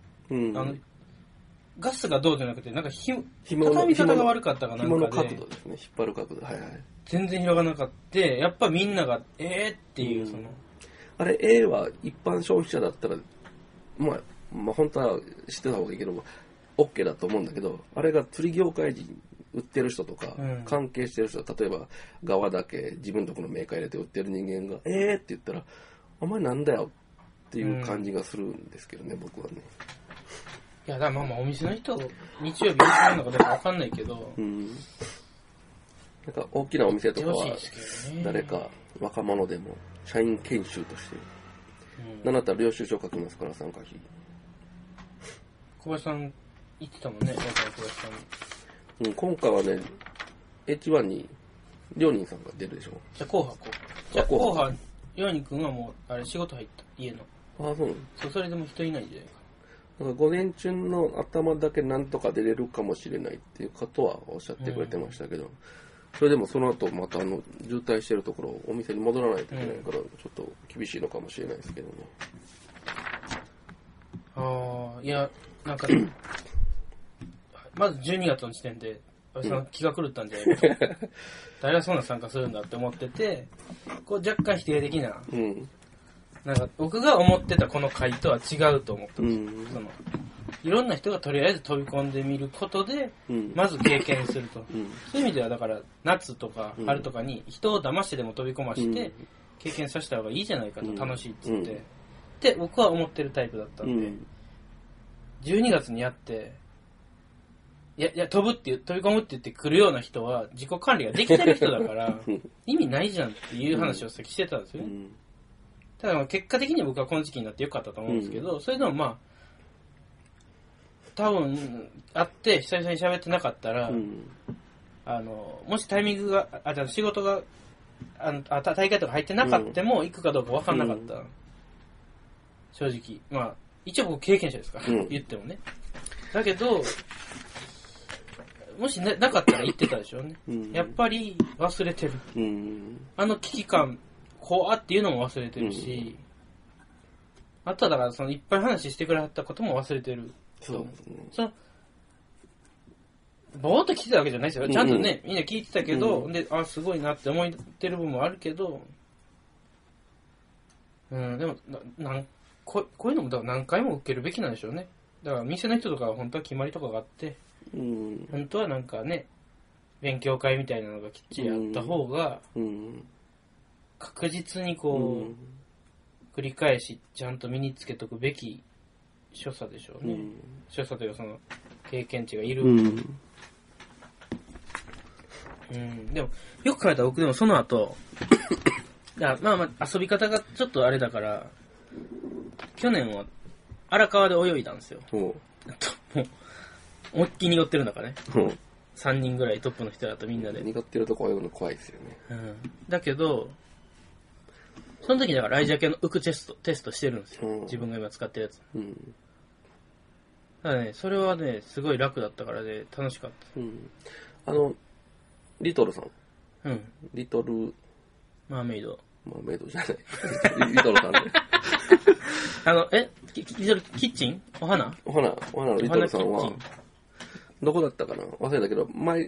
ガスがどうじゃなくて、なんか畳み方が悪かったかなんかで、 紐の角度ですね、引っ張る角度、 全然広がなかった。やっぱみんながっていうあれ A は一般消費者だったらまあ本当は知ってた方がいいけど OK だと思うんだけど、あれが釣り業界人売ってる人とか、関係してる人、例えば側だけ自分のとこのメーカー入れて売ってる人間がって言ったら、お前なんだよっていう感じがするんですけどね、僕はね。 いや、だからまあお店の人、日曜日休めるのかどうかわかんないけど、 なんか大きなお店とかは、 ね、 誰か若者でも社員研修として、なんだったら領収書書きますから、参加費。 小林さん言ってたもんね、小林さん。今回はね、H1 に、りょうにんさんが出るでしょ。 じゃあ、紅白。じゃあ、紅白、りょうにんくんはもう、あれ、仕事入った、家の。 ああ、そうなの？ そう、それでも人いないんじゃないか。 だから午前中の頭だけなんとか出れるかもしれないっていう方はおっしゃってくれてましたけど、それでもその後また渋滞してるところお店に戻らないといけないから、ちょっと厳しいのかもしれないですけどね。 ああ、いや、なんか、まず12月の時点で、気が狂ったんじゃないかと。誰がそんな参加するんだって思ってて、こう若干否定的な、なんか僕が思ってたこの回とは違うと思ったんですよ。いろんな人がとりあえず飛び込んでみることで、まず経験すると。そういう意味ではだから夏とか春とかに人を騙してでも飛び込まして、経験させた方がいいじゃないかと、楽しいっつって。って僕は思ってるタイプだったんで、12月にやって、いや、飛び込むって言って来るような人は自己管理ができてる人だから、意味ないじゃんっていう話をさっきしてたんですよね。ただ結果的に僕はこの時期になってよかったと思うんですけど、それでもまあ、多分、会って久々に喋ってなかったら、もしタイミングが、じゃあ仕事が、大会とか入ってなかったも行くかどうか分かんなかった。正直。まあ、一応僕経験者ですから、言ってもね。だけど、もしなかったら言ってたでしょうね。やっぱり忘れてる。危機感、怖っていうのも忘れてるし、あとはだからそのいっぱい話してくれはったことも忘れてる。 そうですね。 ぼーっと聞いてたわけじゃないですよ。ちゃんとね、みんな聞いてたけど、で、すごいなって思ってる部分もあるけど、でも、こういうのもだから何回も受けるべきなんでしょうね。だから店の人とかは本当は決まりとかがあって、本当はなんかね、勉強会みたいなのがきっちりあった方が、確実にこう、繰り返しちゃんと身につけとくべき所作でしょうね。所作というかその経験値がいる。でも、よく考えたら僕でもその後、まあ遊び方がちょっとあれだから、去年は荒川で泳いだんですよ。もう、思いっきり濁ってる中ね。3人ぐらいトップの人だとみんなで。 濁ってるとこ泳ぐの怖いですよね。 だけど、その時だからライジャケの浮くテストしてるんですよ。自分が今使ってるやつ。だからね、それはね、すごい楽だったからね、楽しかった。 リトルさん。リトルマーメイドじゃない。リトルさんで。 リトルキッチンお花のリトルさんは、どこだったかな忘れたけど、毎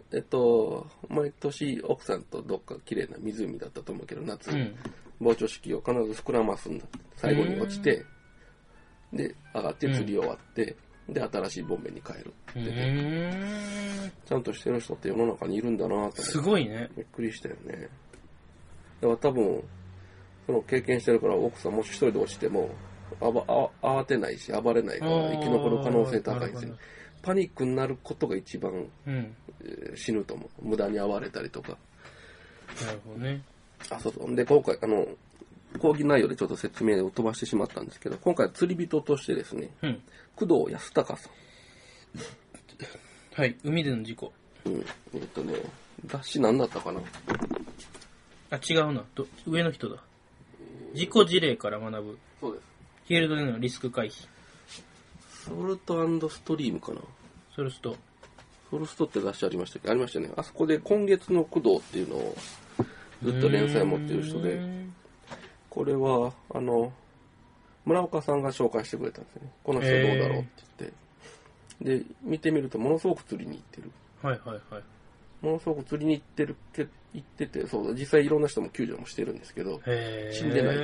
年奥さんとどっか綺麗な湖だったと思うけど、夏、膨張式を必ず膨らますんだ。最後に落ちて、で、上がって釣り終わって、で、新しいボンベに変えるってちゃんとしてる人って世の中にいるんだなと思って。 すごいね。 びっくりしたよね。だから多分、その経験してるから奥さんもし一人で落ちても、慌てないし暴れないから生き残る可能性高いですよ。パニックになることが一番、死ぬと思う。無駄に暴れたりとか。 なるほどね。 そうそう。で、今回、講義内容でちょっと説明を飛ばしてしまったんですけど、今回釣り人としてですね、工藤康隆さん。 はい、海での事故。 雑誌何だったかな？ 違うな。上の人だ。事故事例から学ぶ。 そうです。 フィールドでのリスク回避。 ソルト&ストリームかな？ ソルストって雑誌ありましたっけ？ありましたね。あそこで今月の工藤っていうのをずっと連載持ってる人で、これは、村岡さんが紹介してくれたんですね。この人どうだろうって言って。で、見てみるとものすごく釣りに行ってる。ものすごく釣りに行ってて、そうだ、実際いろんな人も救助もしてるんですけど、死んでない。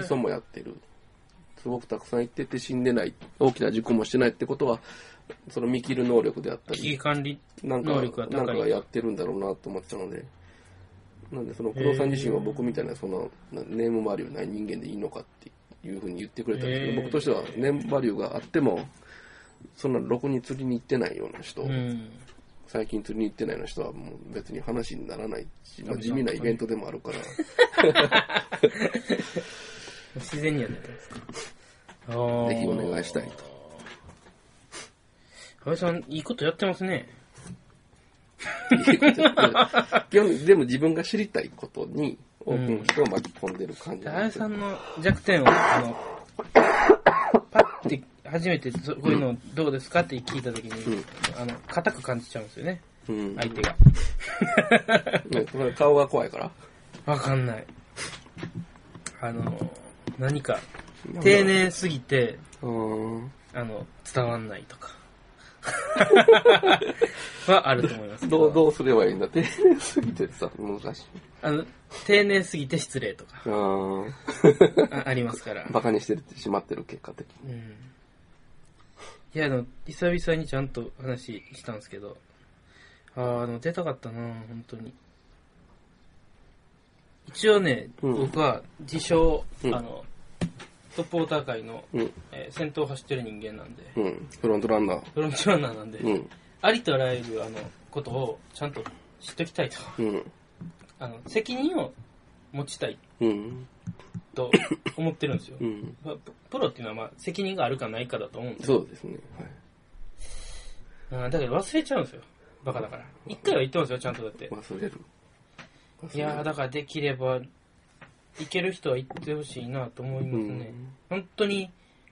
磯もやってる。すごくたくさん行ってて死んでない。大きな事故もしてないってことは、その見切る能力であったり、 危機管理能力が高い。 なんかやってるんだろうなと思ってたので、なんでその黒さん自身は僕みたいなそのネームバリューない人間でいいのかっていうふうに言ってくれたんですけど、僕としてはネームバリューがあってもそんなろくに釣りに行ってないような人、 うん。 最近釣りに行ってないような人はもう別に話にならないし、まあ、地味なイベントでもあるから。 自然にやってたんですか。 ぜひお願いしたいと。 安倍さん、いいことやってますね。 基本でも自分が知りたいことに多くの人を巻き込んでる感じ安なんですよ。 倍さんの弱点を、パッて初めてこういうのどうですかって聞いたときに、硬く感じちゃうんですよね。相手が。 これ顔が怖いから。 わかんない。何か、丁寧すぎて、伝わんないとか。はあると思います。 どうすればいいんだ。丁寧すぎてさ、難しい。 丁寧すぎて失礼とか。ありますから。 バカにしてしまってる結果的に。 いや、久々にちゃんと話したんですけど、出たかったな、本当に。一応ね、僕は自称、トップウォーター界の、先頭を走ってる人間なんで、 フロントランナー。 フロントランナーなんで、ありとあらゆることをちゃんと知っときたいと。責任を持ちたいと思ってるんですよ。プロっていうのはまあ責任があるかないかだと思うんですよ。 そうですね。 だけど忘れちゃうんですよ。バカだから。一回は言ってますよ、ちゃんとだって。 忘れる。 いやー、だからできれば、いける人は行ってほしいなと思いますね。本当に、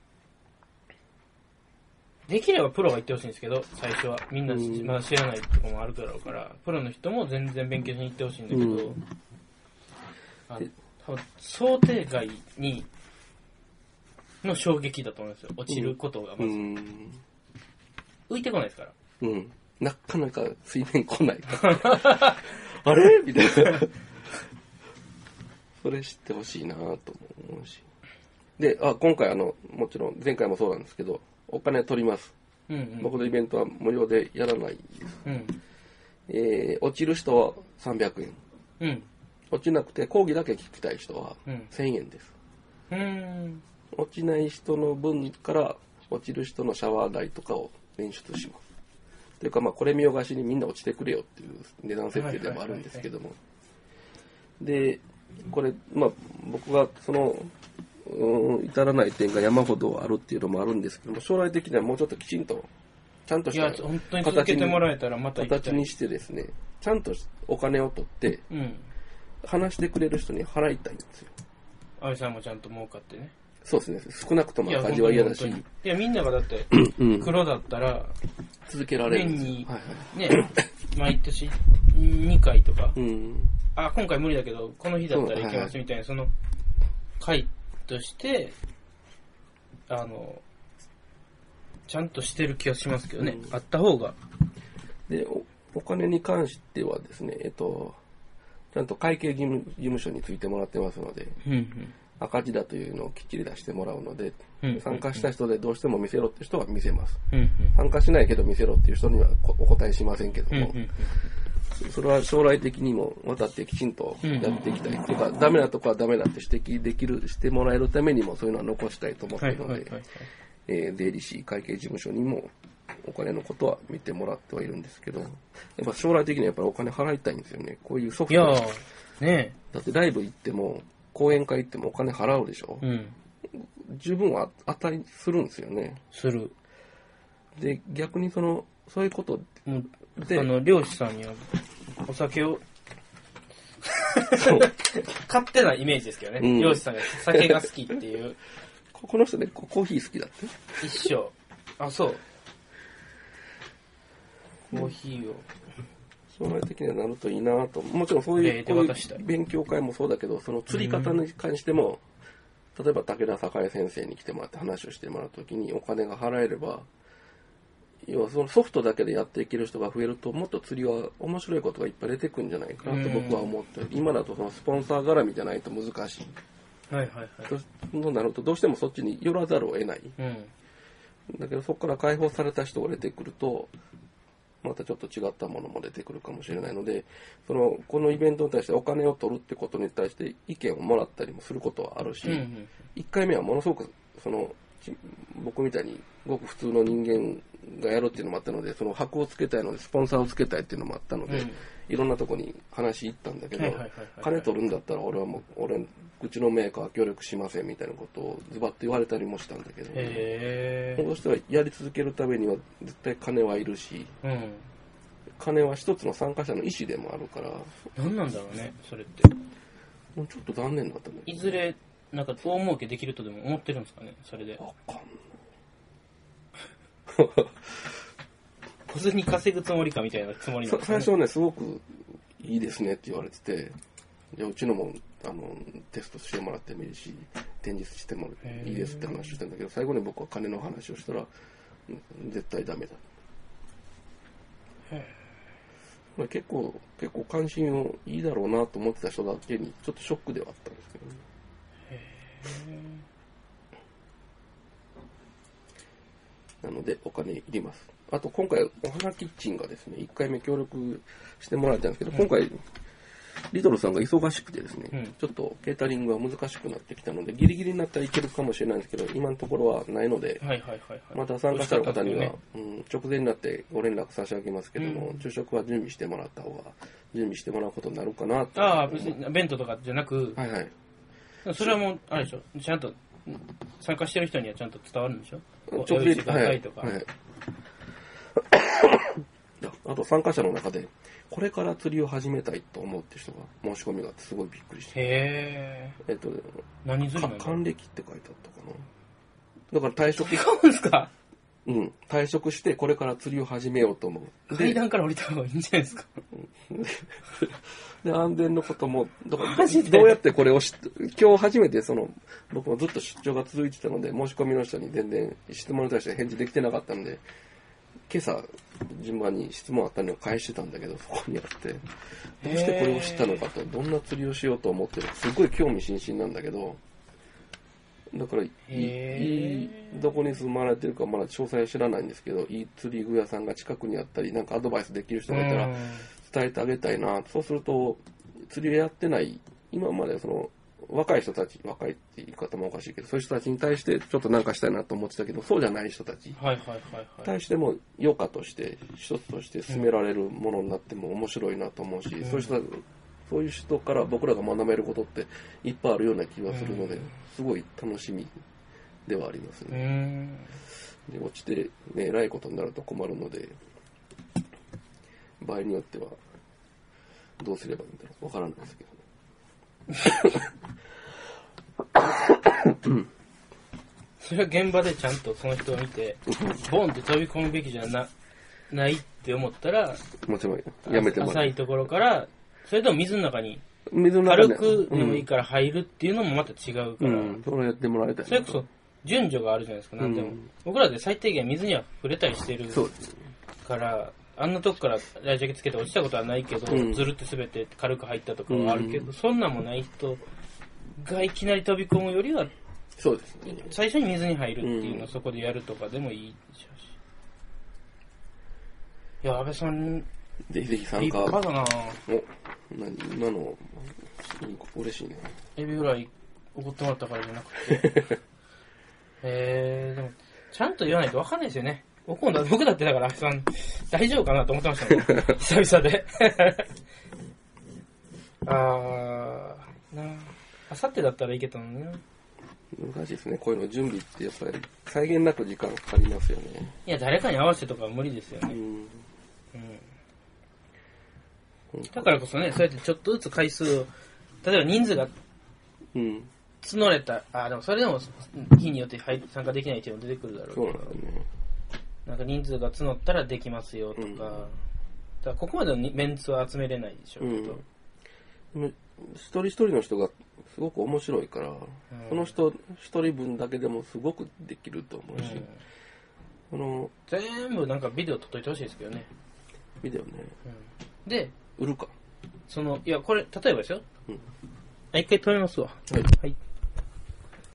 できればプロが行ってほしいんですけど、最初は。みんなまだ知らないとこもあるだろうから、プロの人も全然勉強しに行ってほしいんだけど、多分想定外の衝撃だと思いますよ。落ちることがまず。浮いてこないですから。 なかなか水面来ない。あれみたいな。それ知ってほしいなと思うし。で、今回もちろん前回もそうなんですけど、お金取ります。僕のイベントは無料でやらないです。落ちる人は300円。落ちなくて講義だけ聞きたい人は1000円です。落ちない人の分から落ちる人のシャワー代とかを捻出します。というかこれ見よがしにみんな落ちてくれよっていう値段設定でもあるんですけども。で、これ、僕が至らない点が山ほどあるっていうのもあるんですけども、将来的にはもうちょっときちんと、ちゃんとした本当に続けてもらえたらまた行きたい形にしてですね、ちゃんとお金を取って、話してくれる人に払いたいんですよ。 安倍さんもちゃんと儲かってね。 そうですね。少なくとも赤字は嫌だし。 いや、みんながだって、黒だったら、 続けられるんですよ。 年に、ね、毎年2回とか、今回無理だけど、この日だったら行けますみたいな、その回として、ちゃんとしてる気がしますけどね。あった方が。 で、お金に関してはですね、ちゃんと会計事務所についてもらってますので、赤字だというのをきっちり出してもらうので、参加した人でどうしても見せろって人は見せます。参加しないけど見せろっていう人にはお答えしませんけども、それは将来的にもわたってきちんとやっていきたい。というか、ダメなとこはダメだって指摘してもらえるためにもそういうのは残したいと思っているので、税理士、会計事務所にもお金のことは見てもらってはいるんですけど、やっぱ将来的にはやっぱりお金払いたいんですよね。こういうソフトね。 だってライブ行っても、講演会行ってもお金払うでしょ。十分は値するんですよね。 する。 で、逆にそういうことで、漁師さんにはお酒を勝手なイメージですけどね。漁師さんが酒が好きっていう。 この人ね、コーヒー好きだって。 一緒。そう。コーヒーを。 将来的にはなるといいなと。もちろんそういう勉強会もそうだけど、その釣り方に関しても、例えば武田栄先生に来てもらって話をしてもらうときにお金が払えれば、要はそのソフトだけでやっていける人が増えると、もっと釣りは面白いことがいっぱい出てくるんじゃないかなと僕は思ってる。今だとそのスポンサー絡みじゃないと難しい。そうなるとどうしてもそっちに寄らざるを得ない。だけどそこから解放された人が出てくると、またちょっと違ったものも出てくるかもしれないので、このイベントに対してお金を取るってことに対して意見をもらったりもすることはあるし、1回目はものすごく僕みたいにごく普通の人間がやるっていうのもあったので、その箔をつけたいので、スポンサーをつけたいっていうのもあったので、いろんなとこに話行ったんだけど、金取るんだったらうちのメーカーは協力しませんみたいなことをズバッと言われたりもしたんだけど、そうしたらやり続けるためには絶対金はいるし、金は一つの参加者の意思でもあるから。 何なんだろうね、それって。 もうちょっと残念だったね。 いずれ、なんか大儲けできるとでも思ってるんですかね、それで。 わかんない。 小銭稼ぐつもりかみたいなつもりなんですかね。 最初はね、すごくいいですねって言われてて、じゃあうちのもテストしてもらってもいいし、展示してもいいですって話をしてんだけど、最後に僕は金の話をしたら、絶対ダメだ。まあ、結構関心をいいだろうなと思ってた人だけにちょっとショックではあったんですけどね。なのでお金いります。あと今回お花キッチンがですね、1回目協力してもらえたんですけど、今回リトルさんが忙しくてですね、ちょっとケータリングが難しくなってきたので、ギリギリになったらいけるかもしれないんですけど、今のところはないので、また参加者の方には、直前になってご連絡差し上げますけども、昼食は準備してもらった方が、準備してもらうことになるかなと。 ああ、別に弁当とかじゃなく、 はいはい。 それはもう、あれでしょ、ちゃんと参加してる人にはちゃんと伝わるんでしょ、 直前に、はい。あと参加者の中で、これから釣りを始めたいと思うって人が申し込みがあってすごいびっくりして。 何釣りなんだろう。 還暦って書いてあったかな。だから退職。 そうですか。 退職してこれから釣りを始めようと思う。 階段から降りた方がいいんじゃないですか。 で、安全のことも、だからどうやってこれを今日初めて僕もずっと出張が続いてたので、申し込みの人に全然質問に対して返事できてなかったので、今朝順番に質問あったのを返してたんだけど、そこにあって、どうしてこれを知ったのかと、どんな釣りをしようと思ってるか、すごい興味津々なんだけど、だからどこに住まれてるかまだ詳細は知らないんですけど、いい釣り具屋さんが近くにあったり、なんかアドバイスできる人がいたら伝えてあげたいな。そうすると釣りをやってない今まで若い人たち、若いって言い方もおかしいけど、そういう人たちに対してちょっとなんかしたいなと思ってたけど、そうじゃない人たちに対しても余暇として一つとして進められるものになっても面白いなと思うし、そういう人から僕らが学べることっていっぱいあるような気がするので、すごい楽しみではありますね。で、落ちてね、えらいことになると困るので、場合によってはどうすればいいんだろう、わからないですけどね。 それは現場でちゃんとその人を見て、ボンって飛び込むべきじゃないって思ったら、 もちろんやめてもらう。 浅いところから、それとも水の中に軽くでもいいから入るっていうのもまた違うから、 それやってもらいたい。 それこそ順序があるじゃないですか、なんでも。僕らで最低限水には触れたりしてるから、あんなとこからライフジャケつけて落ちたことはないけど、ずるって滑って軽く入ったとかはあるけど、そんなんもない人がいきなり飛び込むよりは、 そうですね。 最初に水に入るっていうのをそこでやるとかでもいいでしょうし。いや、安倍さん、 ぜひぜひ参加。 立派だな今の、嬉しいね。 エビフライ怒ってもらったからじゃなくて。でも、ちゃんと言わないと分かんないですよね。僕だってだから安倍さん、大丈夫かなと思ってましたもん。久々で。あさってだったらいけたのね。 難しいですね。こういうの準備ってやっぱり際限なく時間かかりますよね。 いや、誰かに合わせてとかは無理ですよね。だからこそね、そうやってちょっとずつ回数を、例えば人数が募れた、でもそれでも日によって参加できない人も出てくるだろうけど、なんか人数が募ったらできますよとか、だからここまでのメンツは集めれないでしょうけど。 一人一人の人がすごく面白いから、その人一人分だけでもすごくできると思うし、 全部なんかビデオ撮っといてほしいですけどね。 ビデオね。 で、 売るか。 いや、これ、例えばですよ。一回止めますわ。 はい。